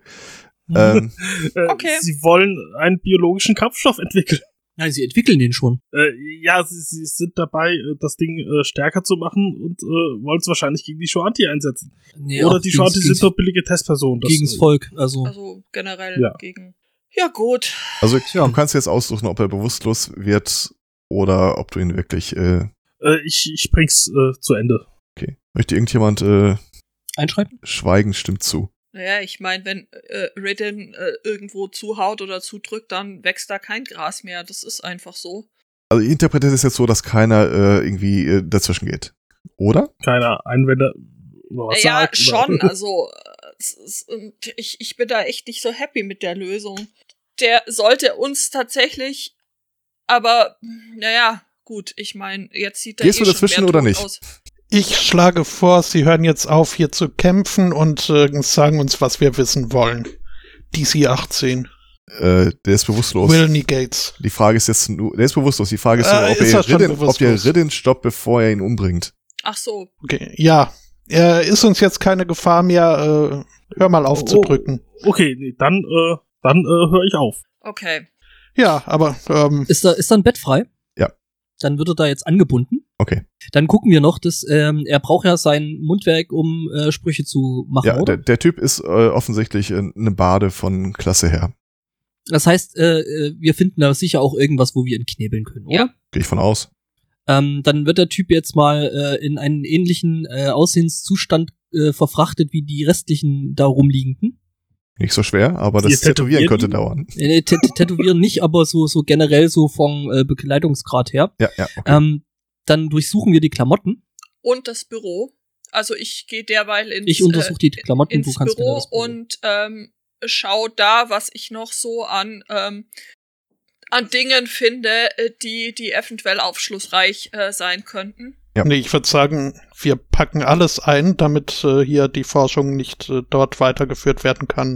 Okay. Sie wollen einen biologischen Kampfstoff entwickeln. Nein, sie entwickeln den schon. Sie sind dabei, das Ding stärker zu machen und wollen es wahrscheinlich gegen die Shoanti einsetzen. Nee, oder die Shoanti sind nur billige Testpersonen. Gegen das Volk, also generell ja. Gegen... Ja, gut. Also du kannst jetzt aussuchen, ob er bewusstlos wird oder ob du ihn wirklich... Ich bring's zu Ende. Okay. Möchte irgendjemand einschreiten? Schweigen stimmt zu. Naja, ich meine, wenn Ridden irgendwo zuhaut oder zudrückt, dann wächst da kein Gras mehr. Das ist einfach so. Also ich interpretiere es jetzt so, dass keiner irgendwie dazwischen geht. Oder? Keiner Einwände. Ja, schon. Also ich bin da echt nicht so happy mit der Lösung. Der sollte uns tatsächlich, aber naja, gut, ich meine, jetzt sieht er Gehst du dazwischen oder nicht? Aus. Ich schlage vor, Sie hören jetzt auf, hier zu kämpfen und sagen uns, was wir wissen wollen. DC 18. Der ist bewusstlos. Will Negates. Die Frage ist jetzt nur, der ist bewusstlos. Die Frage ist nur, ob ihr Ridden stoppt, bevor er ihn umbringt. Ach so. Okay, ja. Er ist uns jetzt keine Gefahr mehr. Hör mal auf zu drücken. Okay, nee, dann höre ich auf. Okay. Ja, aber Ist da ein Bett frei? Ja. Dann wird er da jetzt angebunden. Okay. Dann gucken wir noch, dass er braucht ja sein Mundwerk, um Sprüche zu machen, ja, oder? Der Typ ist offensichtlich eine Bade von Klasse her. Das heißt, wir finden da sicher auch irgendwas, wo wir ihn knebeln können, oder? Ja. Gehe ich von aus. Dann wird der Typ jetzt mal in einen ähnlichen Aussehenszustand verfrachtet wie die restlichen da rumliegenden. Nicht so schwer, aber das Tätowieren könnte dauern. Tätowieren nicht, aber so generell so vom Bekleidungsgrad her. Ja, okay. Dann durchsuchen wir die Klamotten. Und das Büro. Also ich gehe derweil Ich untersuche die Klamotten, ins du kannst Büro, das Büro und schau da, was ich noch so an Dingen finde, die eventuell aufschlussreich sein könnten. Ja. Nee, ich würde sagen, wir packen alles ein, damit hier die Forschung nicht dort weitergeführt werden kann.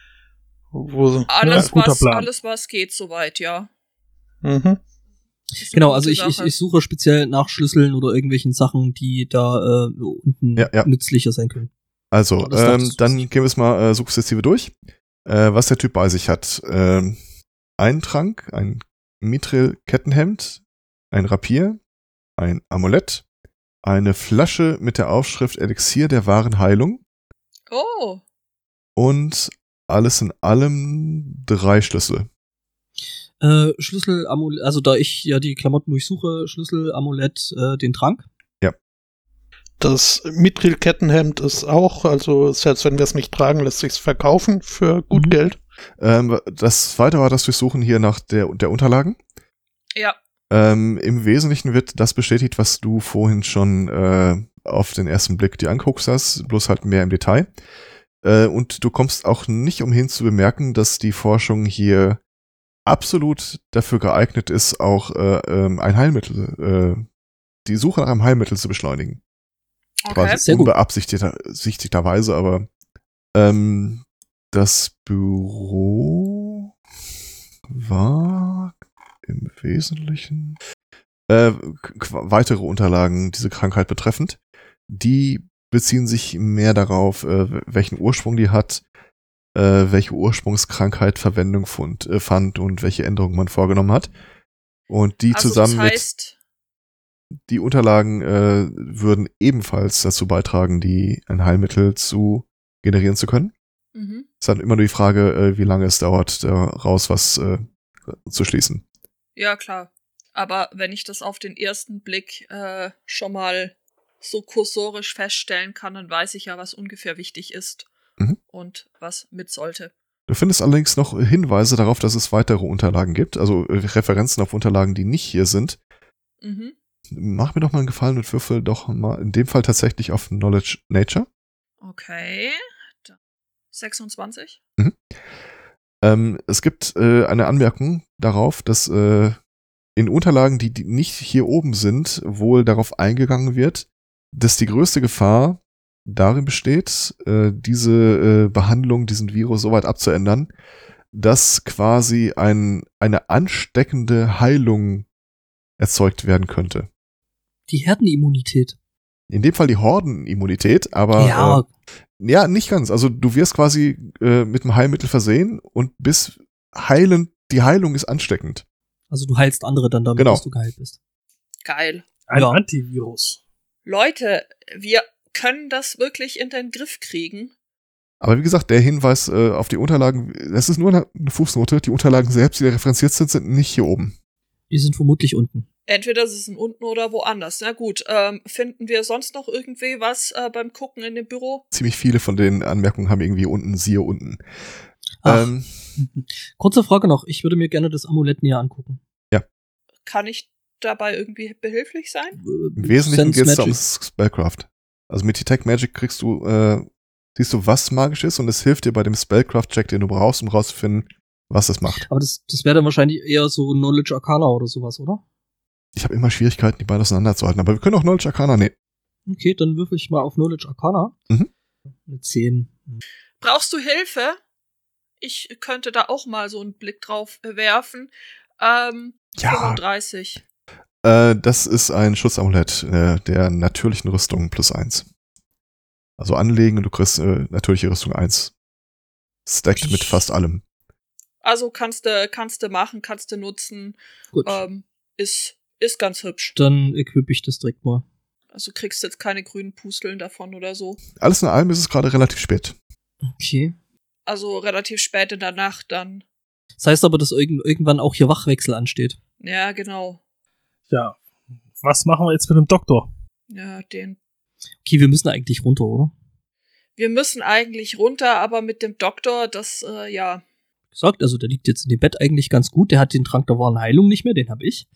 Alles, was geht, soweit, ja. Mhm. Genau, also ich suche speziell nach Schlüsseln oder irgendwelchen Sachen, die da unten nützlicher sein können. Also, dann gehen wir es mal sukzessive durch. Was der Typ bei sich hat. Ein Trank, ein Mithril-Kettenhemd, ein Rapier, ein Amulett, eine Flasche mit der Aufschrift Elixier der wahren Heilung. Oh. Und alles in allem 3 Schlüssel. Schlüssel, Amulett, also da ich ja die Klamotten durchsuche, Schlüssel, Amulett, den Trank. Ja. Das Mithril-Kettenhemd ist auch, also selbst wenn wir es nicht tragen, lässt sich's verkaufen für gut Geld. Das zweite war das Durchsuchen hier nach der Unterlagen. Ja. Im Wesentlichen wird das bestätigt, was du vorhin schon auf den ersten Blick dir anguckst hast, bloß halt mehr im Detail. Und du kommst auch nicht umhin zu bemerken, dass die Forschung hier absolut dafür geeignet ist, auch ein Heilmittel, die Suche nach einem Heilmittel zu beschleunigen. Okay. Quasi unbeabsichtigterweise, aber Das Büro war im Wesentlichen weitere Unterlagen diese Krankheit betreffend. Die beziehen sich mehr darauf, welchen Ursprung die hat, welche Ursprungskrankheit Verwendung fand und welche Änderungen man vorgenommen hat. Und die Also zusammen das heißt, die Unterlagen würden ebenfalls dazu beitragen, ein Heilmittel generieren zu können. Mhm. Es ist dann immer nur die Frage, wie lange es dauert, daraus was zu schließen. Ja, klar. Aber wenn ich das auf den ersten Blick schon mal so kursorisch feststellen kann, dann weiß ich ja, was ungefähr wichtig ist und was mit sollte. Du findest allerdings noch Hinweise darauf, dass es weitere Unterlagen gibt, also Referenzen auf Unterlagen, die nicht hier sind. Mhm. Mach mir doch mal einen Gefallen und würfel doch mal in dem Fall tatsächlich auf Knowledge Nature. Okay. 26. Es gibt eine Anmerkung darauf, dass in Unterlagen, die nicht hier oben sind, wohl darauf eingegangen wird, dass die größte Gefahr darin besteht, diese Behandlung, diesen Virus so weit abzuändern, dass quasi eine ansteckende Heilung erzeugt werden könnte. Die Herdenimmunität. In dem Fall die Hordenimmunität, aber ja, nicht ganz. Also du wirst quasi mit einem Heilmittel versehen und die Heilung ist ansteckend. Also du heilst andere dann damit, Genau. dass du geheilt bist. Geil. Ein Ja. Antivirus. Leute, wir können das wirklich in den Griff kriegen. Aber wie gesagt, der Hinweis auf die Unterlagen, das ist nur eine Fußnote. Die Unterlagen selbst, die da referenziert sind nicht hier oben. Die sind vermutlich unten. Entweder sie sind unten oder woanders. Na gut, finden wir sonst noch irgendwie was beim Gucken in dem Büro? Ziemlich viele von den Anmerkungen haben irgendwie unten, siehe unten. Ach. Kurze Frage noch. Ich würde mir gerne das Amulett näher angucken. Kann ich dabei irgendwie behilflich sein? Im Wesentlichen Sense geht es um Magic. Spellcraft. Also mit Detect Magic siehst du, was magisch ist und es hilft dir bei dem Spellcraft-Check, den du brauchst, um rauszufinden, was es macht. Aber das wäre dann wahrscheinlich eher so Knowledge Arcana oder sowas, oder? Ich habe immer Schwierigkeiten, die beiden auseinanderzuhalten, aber wir können auch Knowledge Arcana nehmen. Okay, dann würfel ich mal auf Knowledge Arcana. Mhm. Eine 10. Brauchst du Hilfe? Ich könnte da auch mal so einen Blick drauf werfen. Ja. 35. Das ist ein Schutzamulett der natürlichen Rüstung +1. Also anlegen und du kriegst natürliche Rüstung 1. Stackt mit fast allem. Also kannst du machen, kannst du nutzen. Gut. Ist ganz hübsch. Dann equip ich das direkt mal. Also kriegst jetzt keine grünen Pusteln davon oder so. Alles in allem ist es gerade relativ spät. Okay. Also relativ spät in der Nacht dann. Das heißt aber, dass irgendwann auch hier Wachwechsel ansteht. Ja, genau. Ja. Was machen wir jetzt mit dem Doktor? Ja, Okay, wir müssen eigentlich runter, oder? Wir müssen eigentlich runter, aber mit dem Doktor, ja. Gesagt, also der liegt jetzt in dem Bett eigentlich ganz gut. Der hat den Trank der wahren Heilung nicht mehr, den habe ich.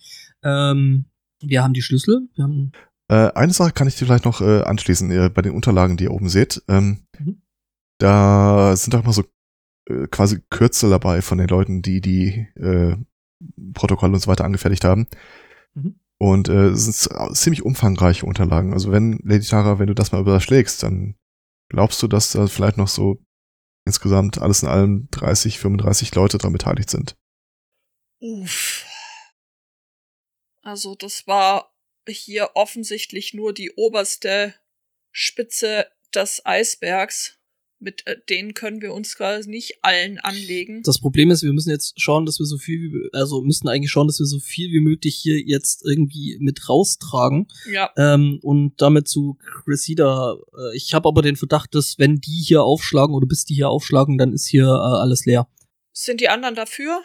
Wir haben die Schlüssel. Wir haben Eine Sache kann ich dir vielleicht noch anschließen, bei den Unterlagen, die ihr oben seht. Da sind auch mal so quasi Kürzel dabei von den Leuten, die Protokolle und so weiter angefertigt haben. Und es sind ziemlich umfangreiche Unterlagen. Also wenn, Lady Tara, wenn du das mal überschlägst, dann glaubst du, dass da vielleicht noch so insgesamt alles in allem 30, 35 Leute daran beteiligt sind. Uff. Also das war hier offensichtlich nur die oberste Spitze des Eisbergs. Mit denen können wir uns quasi nicht allen anlegen. Das Problem ist, wir müssen jetzt schauen, dass wir müssten eigentlich schauen, dass wir so viel wie möglich hier jetzt irgendwie mit raustragen. Ja. Und damit zu Cressida. Ich habe aber den Verdacht, dass wenn die hier aufschlagen oder bis die hier aufschlagen, dann ist hier alles leer. Sind die anderen dafür?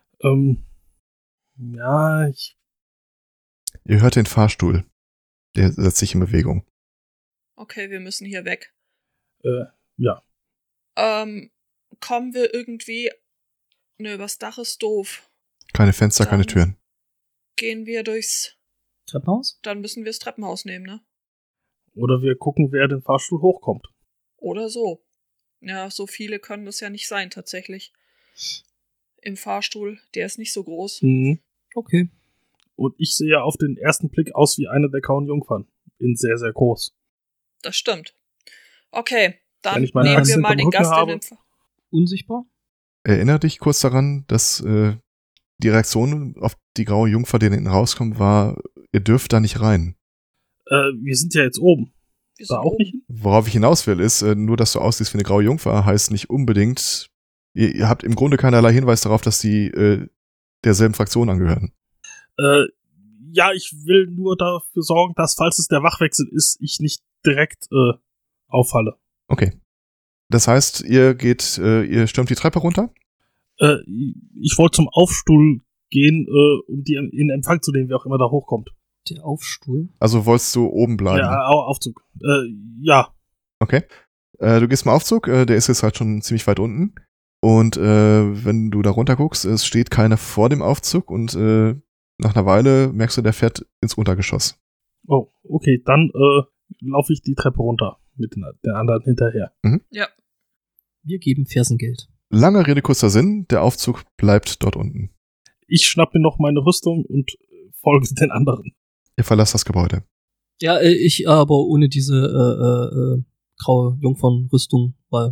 Ja, Ihr hört den Fahrstuhl. Der setzt sich in Bewegung. Okay, wir müssen hier weg. ja. Kommen wir irgendwie... Nö, übers Dach ist doof. Keine Fenster, keine Dann Türen. Gehen wir durchs... Treppenhaus? Dann müssen wir das Treppenhaus nehmen, ne? Oder wir gucken, wer den Fahrstuhl hochkommt. Oder so. Ja, so viele können das ja nicht sein, tatsächlich. Im Fahrstuhl, der ist nicht so groß. Okay. Und ich sehe ja auf den ersten Blick aus wie eine der Kauen Jungfern. In sehr, sehr groß. Das stimmt. Okay, dann Wenn ich meine nehmen Axt wir mal hinterm den Rücken Gast habe. in den unsichtbar. Erinnere dich kurz daran, dass die Reaktion auf die graue Jungfer, die hinten rauskommt, war, ihr dürft da nicht rein. Wir sind ja jetzt oben. Da auch nicht hin? Worauf ich hinaus will, ist, nur dass du aussiehst wie eine graue Jungfer, heißt nicht unbedingt, ihr habt im Grunde keinerlei Hinweis darauf, dass die derselben Fraktion angehören. Ja, ich will nur dafür sorgen, dass, falls es der Wachwechsel ist, ich nicht direkt auffalle. Okay. Das heißt, ihr stürmt die Treppe runter? Ich wollte zum Aufstuhl gehen, um die in Empfang zu nehmen, wer auch immer da hochkommt. Der Aufstuhl? Also wolltest du oben bleiben? Ja, Aufzug. Ja. Okay. Du gehst mal Aufzug, der ist jetzt halt schon ziemlich weit unten. Und wenn du da runter guckst, es steht keiner vor dem Aufzug und nach einer Weile merkst du, der fährt ins Untergeschoss. Oh, okay, dann laufe ich die Treppe runter mit den anderen hinterher. Mhm. Ja. Wir geben Fersengeld. Lange Rede, kurzer Sinn, der Aufzug bleibt dort unten. Ich schnapp mir noch meine Rüstung und folge den anderen. Ihr verlasst das Gebäude. Ja, ich aber ohne diese graue Jungfernrüstung, weil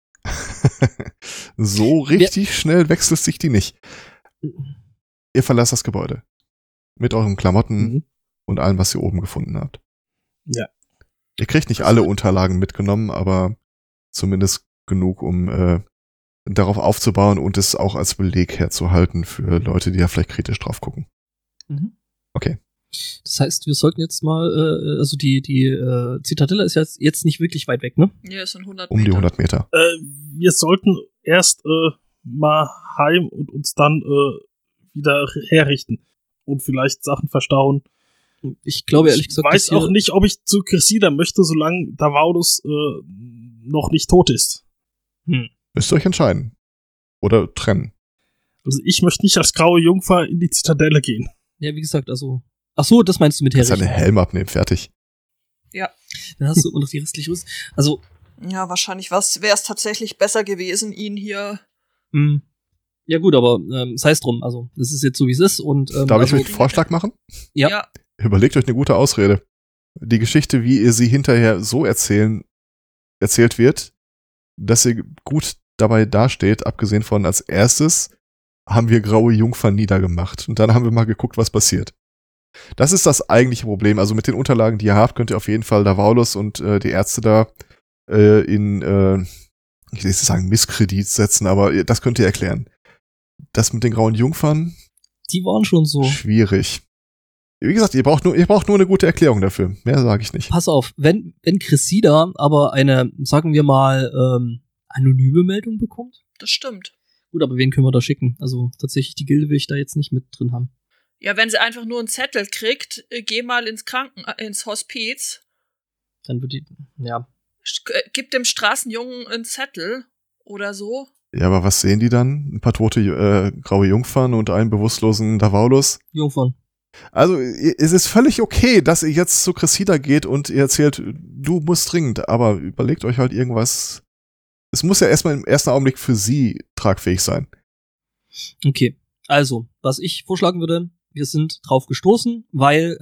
So richtig schnell wechselt sich die nicht. Ihr verlasst das Gebäude. Mit euren Klamotten und allem, was ihr oben gefunden habt. Ja. Ihr kriegt nicht alle Unterlagen mitgenommen, aber zumindest genug, um darauf aufzubauen und es auch als Beleg herzuhalten für Leute, die da vielleicht kritisch drauf gucken. Mhm. Okay. Das heißt, wir sollten jetzt mal, also die Zitadelle ist jetzt nicht wirklich weit weg, ne? Ja, es sind 100 Um die Meter. 100 Meter. Wir sollten erst mal heim und uns dann wieder herrichten und vielleicht Sachen verstauen. Ich glaube ehrlich gesagt, ich weiß auch nicht, ob ich zu Cressida möchte, solange Davaudos noch nicht tot ist. Müsst ihr euch entscheiden. Oder trennen. Also ich möchte nicht als graue Jungfer in die Zitadelle gehen. Ja, wie gesagt, also. Ach so, das meinst du mit herrichten? Seine Helm abnehmen, fertig. Ja. Dann hast du immer noch die restliche Rüstung. Also. Ja, wahrscheinlich wäre es tatsächlich besser gewesen, ihn hier. Ja gut, aber sei es drum. Also das ist jetzt so, wie es ist. Und darf ich euch einen Vorschlag machen? Ja. Überlegt euch eine gute Ausrede. Die Geschichte, wie ihr sie hinterher so erzählt wird, dass ihr gut dabei dasteht, abgesehen von als erstes haben wir graue Jungfern niedergemacht. Und dann haben wir mal geguckt, was passiert. Das ist das eigentliche Problem. Also mit den Unterlagen, die ihr habt, könnt ihr auf jeden Fall Davaulos und die Ärzte da ich will nicht sagen Misskredit setzen, aber das könnt ihr erklären. Das mit den grauen Jungfern? Die waren schon so. Schwierig. Wie gesagt, ihr braucht nur eine gute Erklärung dafür. Mehr sage ich nicht. Pass auf, wenn Cressida aber eine, sagen wir mal, anonyme Meldung bekommt? Das stimmt. Gut, aber wen können wir da schicken? Also tatsächlich, die Gilde will ich da jetzt nicht mit drin haben. Ja, wenn sie einfach nur einen Zettel kriegt, geh mal ins Hospiz. Dann wird die, ja. Gib dem Straßenjungen einen Zettel oder so. Ja, aber was sehen die dann? Ein paar tote graue Jungfern und einen bewusstlosen Davaulos? Jungfern. Also, es ist völlig okay, dass ihr jetzt zu Cressida geht und ihr erzählt, du musst dringend, aber überlegt euch halt irgendwas. Es muss ja erstmal im ersten Augenblick für sie tragfähig sein. Okay, also, was ich vorschlagen würde, wir sind drauf gestoßen, weil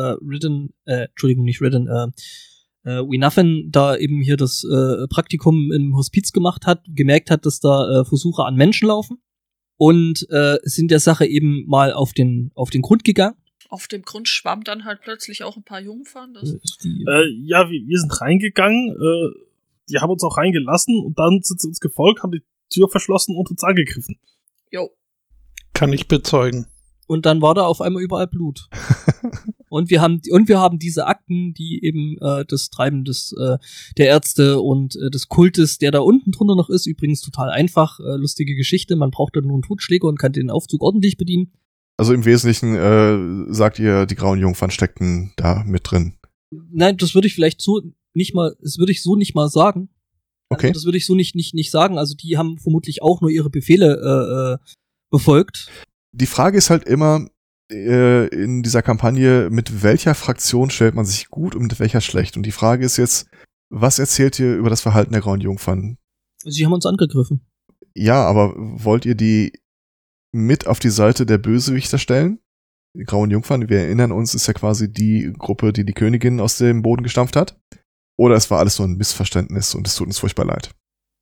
Winafin da eben hier das Praktikum im Hospiz gemacht hat, gemerkt hat, dass da Versuche an Menschen laufen und sind der Sache eben mal auf den Grund gegangen. Auf dem Grund schwamm dann halt plötzlich auch ein paar Jungfern. Ja, wir sind reingegangen, die haben uns auch reingelassen und dann sind sie uns gefolgt, haben die Tür verschlossen und uns angegriffen. Jo. Kann ich bezeugen. Und dann war da auf einmal überall Blut. Und wir haben diese Akten, die eben das Treiben der Ärzte und des Kultes, der da unten drunter noch ist, übrigens total einfach, lustige Geschichte, man braucht dann nur einen Totschläger und kann den Aufzug ordentlich bedienen. Also im Wesentlichen sagt ihr, die grauen Jungfern steckten da mit drin. Nein, das würde ich vielleicht so nicht mal sagen. Okay. Also das würde ich so nicht sagen. Also die haben vermutlich auch nur ihre Befehle befolgt. Die Frage ist halt immer in dieser Kampagne, mit welcher Fraktion stellt man sich gut und mit welcher schlecht? Und die Frage ist jetzt, was erzählt ihr über das Verhalten der grauen Jungfern? Sie haben uns angegriffen. Ja, aber wollt ihr die mit auf die Seite der Bösewichter stellen? Die grauen Jungfern, wir erinnern uns, ist ja quasi die Gruppe, die Königin aus dem Boden gestampft hat. Oder es war alles nur ein Missverständnis und es tut uns furchtbar leid.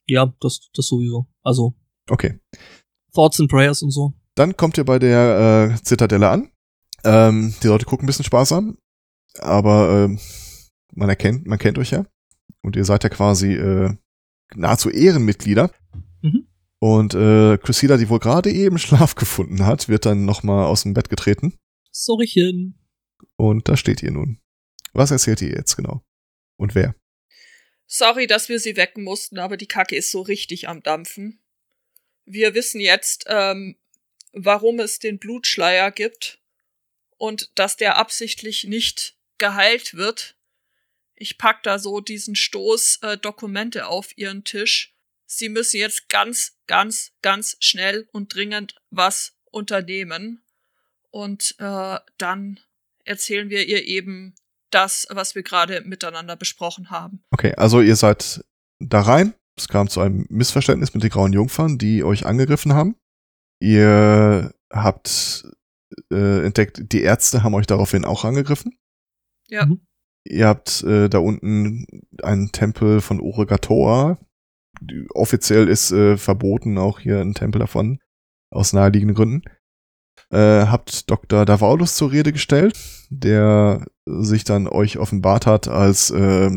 Ja, das sowieso. Also. Okay. Thoughts and Prayers und so. Dann kommt ihr bei der Zitadelle an. Die Leute gucken ein bisschen sparsam, aber man kennt euch ja. Und ihr seid ja quasi nahezu Ehrenmitglieder. Mhm. Und Cressida, die wohl gerade eben Schlaf gefunden hat, wird dann nochmal aus dem Bett getreten. Sorrychen. Und da steht ihr nun. Was erzählt ihr jetzt genau? Und wer? Sorry, dass wir sie wecken mussten, aber die Kacke ist so richtig am Dampfen. Wir wissen jetzt, warum es den Blutschleier gibt und dass der absichtlich nicht geheilt wird. Ich pack da so diesen Stoß Dokumente auf ihren Tisch. Sie müssen jetzt ganz, ganz, ganz schnell und dringend was unternehmen. Und dann erzählen wir ihr eben das, was wir gerade miteinander besprochen haben. Okay, also ihr seid da rein. Es kam zu einem Missverständnis mit den grauen Jungfern, die euch angegriffen haben. Ihr habt entdeckt, die Ärzte haben euch daraufhin auch angegriffen. Ja. Mhm. Ihr habt da unten einen Tempel von Uregatoa. Offiziell ist verboten, auch hier ein Tempel davon, aus naheliegenden Gründen. Habt Dr. Davaulus zur Rede gestellt, der sich dann euch offenbart hat als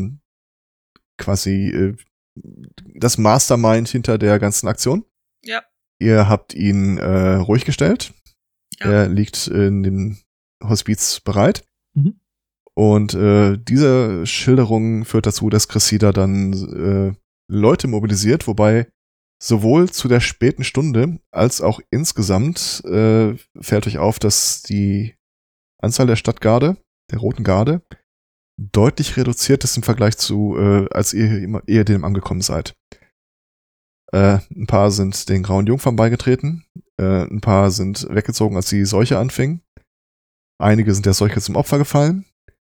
quasi das Mastermind hinter der ganzen Aktion. Ja. Ihr habt ihn ruhig gestellt. Ja. Er liegt in dem Hospiz bereit. Mhm. Und diese Schilderung führt dazu, dass Cressida dann Leute mobilisiert, wobei sowohl zu der späten Stunde als auch insgesamt fällt euch auf, dass die Anzahl der Stadtgarde, der Roten Garde, deutlich reduziert ist im Vergleich zu, als ihr ehedem angekommen seid. Ein paar sind den Grauen Jungfern beigetreten, ein paar sind weggezogen, als die Seuche anfing. Einige sind der Seuche zum Opfer gefallen.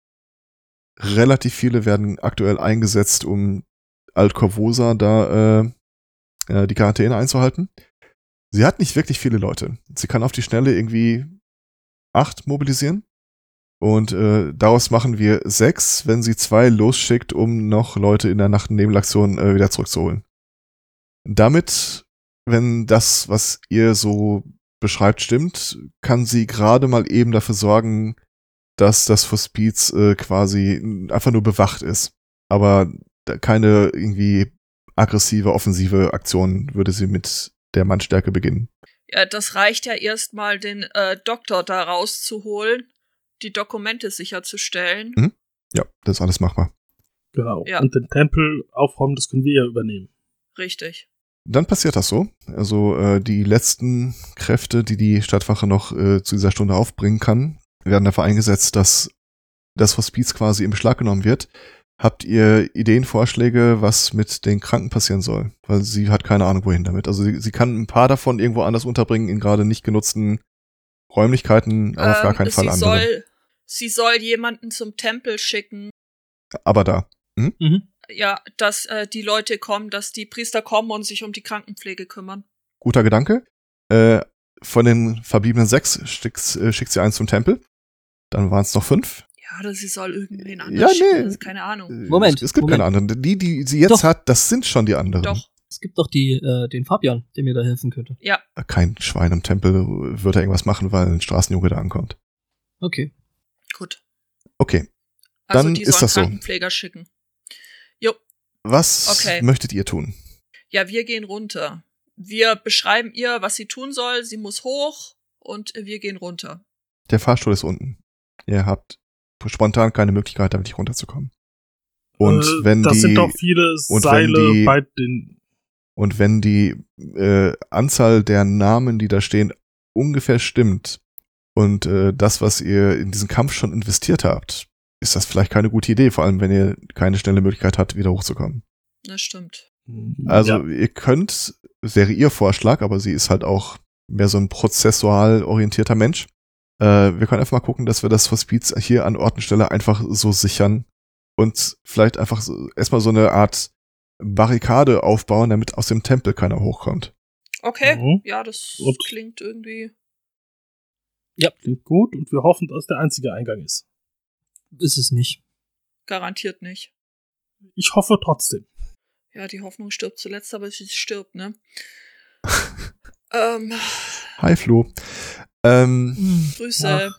Relativ viele werden aktuell eingesetzt, um Alt-Korvosa da die Quarantäne einzuhalten. Sie hat nicht wirklich viele Leute. Sie kann auf die Schnelle irgendwie 8 mobilisieren. Und daraus machen wir 6, wenn sie 2 losschickt, um noch Leute in der Nacht-Nebelaktion wieder zurückzuholen. Damit, wenn das, was ihr so beschreibt, stimmt, kann sie gerade mal eben dafür sorgen, dass das Hospiz quasi einfach nur bewacht ist. Aber keine irgendwie aggressive, offensive Aktion würde sie mit der Mannstärke beginnen. Ja, das reicht ja erstmal, den Doktor da rauszuholen, die Dokumente sicherzustellen. Mhm. Ja, das ist alles machbar. Genau. Ja. Und den Tempel aufräumen, das können wir ja übernehmen. Richtig. Dann passiert das so. Also die letzten Kräfte, die die Stadtwache noch zu dieser Stunde aufbringen kann, werden dafür eingesetzt, dass das Hospiz quasi in Beschlag genommen wird. Habt ihr Ideen, Vorschläge, was mit den Kranken passieren soll? Weil sie hat keine Ahnung, wohin damit. Also sie kann ein paar davon irgendwo anders unterbringen, in gerade nicht genutzten Räumlichkeiten, aber auf gar keinen Fall andere. Sie soll jemanden zum Tempel schicken. Aber da. Mhm. Ja, dass die Leute kommen, dass die Priester kommen und sich um die Krankenpflege kümmern. Guter Gedanke. Von den verbliebenen 6 schickt sie einen zum Tempel. Dann waren es noch 5. Ja, oder sie soll irgendwen anders schicken. Das ist keine Ahnung. Moment. Es gibt keine anderen. Die sie jetzt hat, das sind schon die anderen. Doch. Es gibt doch den Fabian, der mir da helfen könnte. Ja. Kein Schwein im Tempel wird da irgendwas machen, weil ein Straßenjunge da ankommt. Okay. Gut. Okay. Also Dann die ist sollen das so. Krankenpfleger schicken. Jo. Was Okay. möchtet ihr tun? Ja, wir gehen runter. Wir beschreiben ihr, was sie tun soll. Sie muss hoch und wir gehen runter. Der Fahrstuhl ist unten. Ihr habt spontan keine Möglichkeit, damit nicht runterzukommen. Und wenn das die sind doch viele und Seile wenn die- bei den. und wenn die Anzahl der Namen, die da stehen, ungefähr stimmt und das, was ihr in diesen Kampf schon investiert habt, ist das vielleicht keine gute Idee, vor allem wenn ihr keine schnelle Möglichkeit habt, wieder hochzukommen. Das stimmt. Also Ja. ihr könnt, wäre ihr Vorschlag, aber sie ist halt auch mehr so ein prozessual orientierter Mensch. Wir können einfach mal gucken, dass wir das Hospiz hier an Ort und Stelle einfach so sichern und vielleicht einfach so, erstmal so eine Art Barrikade aufbauen, damit aus dem Tempel keiner hochkommt. Okay, Mhm. ja, das Und- klingt irgendwie. Klingt gut und wir hoffen, dass der einzige Eingang ist. Ist es nicht. Garantiert nicht. Ich hoffe trotzdem. Ja, die Hoffnung stirbt zuletzt, aber sie stirbt, ne? Hi, Flo. Grüße.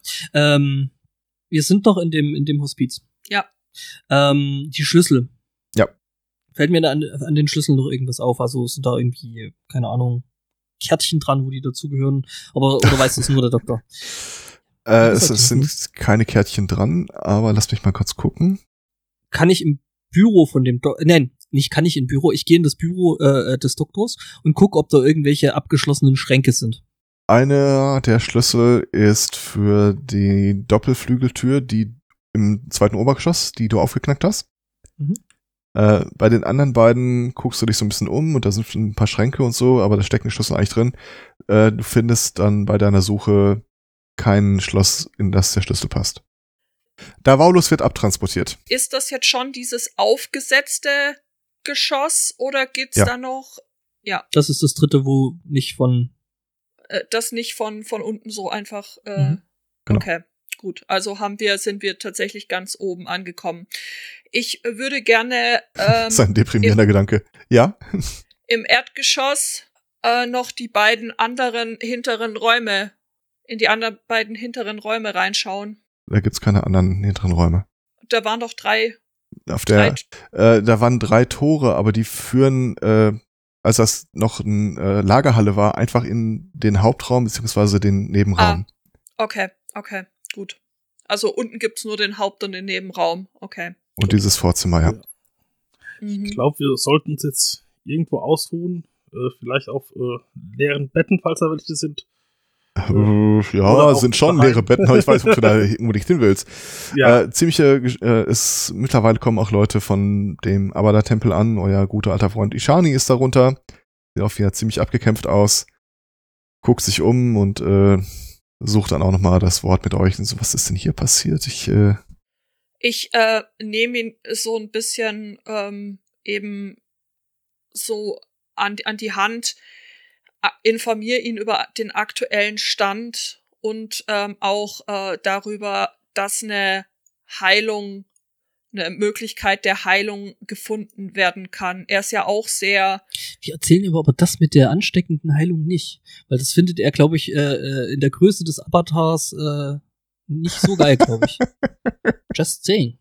Wir sind noch in dem Hospiz. Ja. Die Schlüssel. Ja. Fällt mir da an den Schlüsseln noch irgendwas auf? Also sind da irgendwie, keine Ahnung, Kärtchen dran, wo die dazugehören? Oder weiß das nur der Doktor? Es sind keine Kärtchen dran, aber lass mich mal kurz gucken. Kann ich im Büro von dem Nein, nicht kann ich im Büro. Ich gehe in das Büro des Doktors und gucke, ob da irgendwelche abgeschlossenen Schränke sind. Einer der Schlüssel ist für die Doppelflügeltür, die im 2. Obergeschoss, die du aufgeknackt hast. Mhm. Bei den anderen beiden guckst du dich so ein bisschen um und da sind ein paar Schränke und so, aber da stecken die Schlüssel eigentlich drin. Du findest dann bei deiner Suche kein Schloss, in das der Schlüssel passt. Davaulos wird abtransportiert. Ist das jetzt schon dieses aufgesetzte Geschoss oder gibt's da noch? Ja. Das ist das dritte, wo nicht von das nicht von unten so einfach. Genau. Okay, gut. Also sind wir tatsächlich ganz oben angekommen. Ich würde gerne das ist ein deprimierender Gedanke. Ja? Im Erdgeschoss noch die beiden anderen hinteren Räume, in die anderen beiden hinteren Räume reinschauen. Da gibt's keine anderen hinteren Räume. Da waren doch 3. Da waren 3 Tore, aber die führen, als das noch eine Lagerhalle war, einfach in den Hauptraum beziehungsweise den Nebenraum. Okay, gut. Also unten gibt's nur den Haupt- und den Nebenraum. Okay. Und dieses Vorzimmer, ja. Ich glaube, wir sollten uns jetzt irgendwo ausruhen. Vielleicht auf leeren Betten, falls da welche sind. Ja, sind schon leere Betten, aber ich weiß nicht, ob du da unbedingt hin willst. Ja. Mittlerweile kommen auch Leute von dem Abada-Tempel an. Euer guter alter Freund Ishani ist darunter. Sieht auch wieder ziemlich abgekämpft aus. Guckt sich um und sucht dann auch nochmal das Wort mit euch. Und so, was ist denn hier passiert? Ich nehme ihn so ein bisschen eben so an die Hand, informiere ihn über den aktuellen Stand und auch darüber, dass eine Möglichkeit der Heilung gefunden werden kann. Er ist ja auch sehr... Wir erzählen ihm aber das mit der ansteckenden Heilung nicht, weil das findet er, glaube ich, in der Größe des Avatars nicht so geil, glaube ich. Just saying.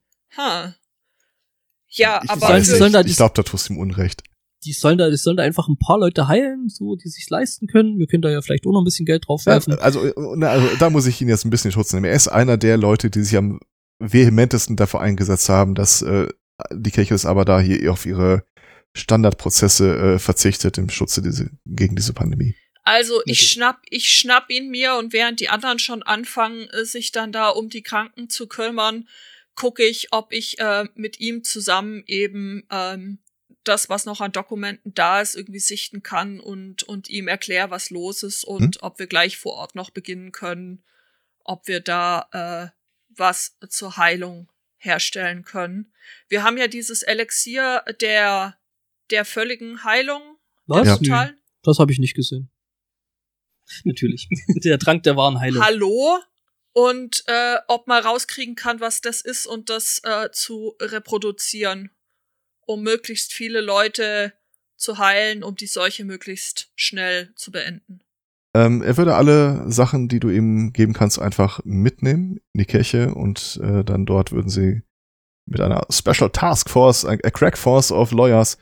Ja, ich aber... Ich glaube, da tust du ihm Unrecht. Die sollen da einfach ein paar Leute heilen, so, die sich's leisten können. Wir können da ja vielleicht auch noch ein bisschen Geld drauf werfen. Ja, also da muss ich ihn jetzt ein bisschen in Schutz nehmen. Er ist einer der Leute, die sich am vehementesten dafür eingesetzt haben, dass die Kirche des Abada hier auf ihre Standardprozesse verzichtet im Schutze gegen diese Pandemie. Also ich schnapp ihn mir und während die anderen schon anfangen, sich dann da um die Kranken zu kümmern, gucke ich, ob ich mit ihm zusammen eben das, was noch an Dokumenten da ist, irgendwie sichten kann und ihm erkläre, was los ist und ob wir gleich vor Ort noch beginnen können, ob wir da was zur Heilung herstellen können. Wir haben ja dieses Elixier der völligen Heilung. Was? Total. Das habe ich nicht gesehen. Natürlich. Der Trank der wahren Heilung. Hallo? Und ob man rauskriegen kann, was das ist und das zu reproduzieren, um möglichst viele Leute zu heilen, um die Seuche möglichst schnell zu beenden. Er würde alle Sachen, die du ihm geben kannst, einfach mitnehmen in die Kirche und dann dort würden sie mit einer Special Task Force, a Crack Force of Lawyers,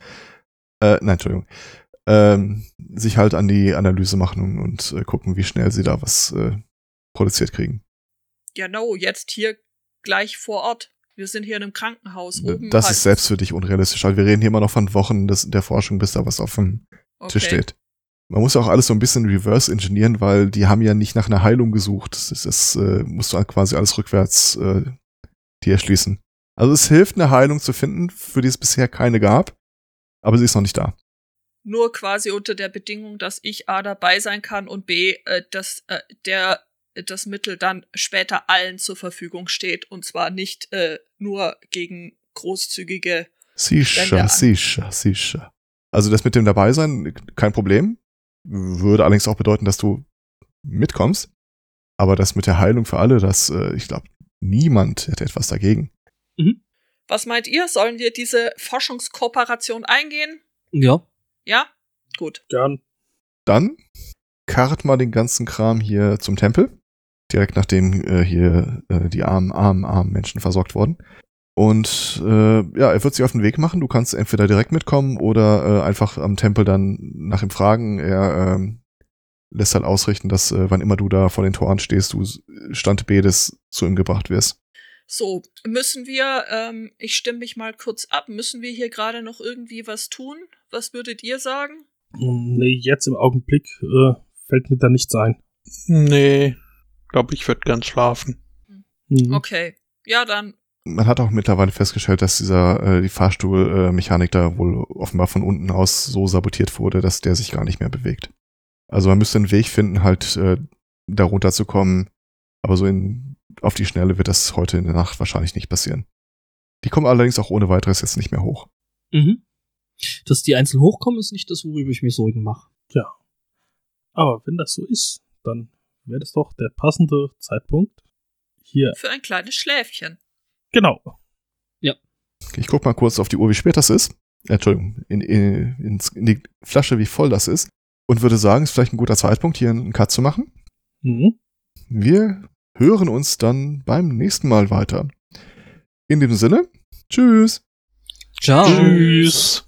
sich halt an die Analyse machen und gucken, wie schnell sie da was produziert kriegen. Ja, jetzt hier gleich vor Ort. Wir sind hier in einem Krankenhaus. Oben das ist selbst für dich unrealistisch, weil wir reden hier immer noch von Wochen der Forschung, bis da was auf dem Tisch steht. Man muss ja auch alles so ein bisschen reverse engineeren, weil die haben ja nicht nach einer Heilung gesucht. Das musst du quasi alles rückwärts dir erschließen. Also es hilft, eine Heilung zu finden, für die es bisher keine gab, aber sie ist noch nicht da. Nur quasi unter der Bedingung, dass ich A dabei sein kann und B, dass das Mittel dann später allen zur Verfügung steht und zwar nicht nur gegen großzügige Sicher. Also das mit dem Dabeisein, kein Problem. Würde allerdings auch bedeuten, dass du mitkommst. Aber das mit der Heilung für alle, ich glaube, niemand hätte etwas dagegen. Was meint ihr? Sollen wir diese Forschungskooperation eingehen? Ja. Ja? Gut. Gern. Dann karrt mal den ganzen Kram hier zum Tempel. Direkt nachdem hier die armen Menschen versorgt wurden. Und er wird sich auf den Weg machen. Du kannst entweder direkt mitkommen oder einfach am Tempel dann nach ihm fragen. Er lässt halt ausrichten, dass wann immer du da vor den Toren stehst, du Stand Bedes zu ihm gebracht wirst. So, müssen wir, ich stimme mich mal kurz ab, müssen wir hier gerade noch irgendwie was tun? Was würdet ihr sagen? Nee, jetzt im Augenblick fällt mir da nichts ein. Nee, glaube ich würde gern schlafen. Okay, ja dann. Man hat auch mittlerweile festgestellt, dass die Fahrstuhlmechanik da wohl offenbar von unten aus so sabotiert wurde, dass der sich gar nicht mehr bewegt. Also man müsste einen Weg finden, halt da runterzukommen, aber so auf die Schnelle wird das heute in der Nacht wahrscheinlich nicht passieren. Die kommen allerdings auch ohne weiteres jetzt nicht mehr hoch. Mhm. Dass die einzeln hochkommen, ist nicht das, worüber ich mir Sorgen mache. Ja. Aber wenn das so ist, dann wäre das doch der passende Zeitpunkt hier. Für ein kleines Schläfchen. Genau. Ja. Ich guck mal kurz auf die Uhr, wie spät das ist. Entschuldigung, in die Flasche, wie voll das ist. Und würde sagen, es ist vielleicht ein guter Zeitpunkt, hier einen Cut zu machen. Mhm. Wir hören uns dann beim nächsten Mal weiter. In dem Sinne, tschüss. Ciao. Tschüss.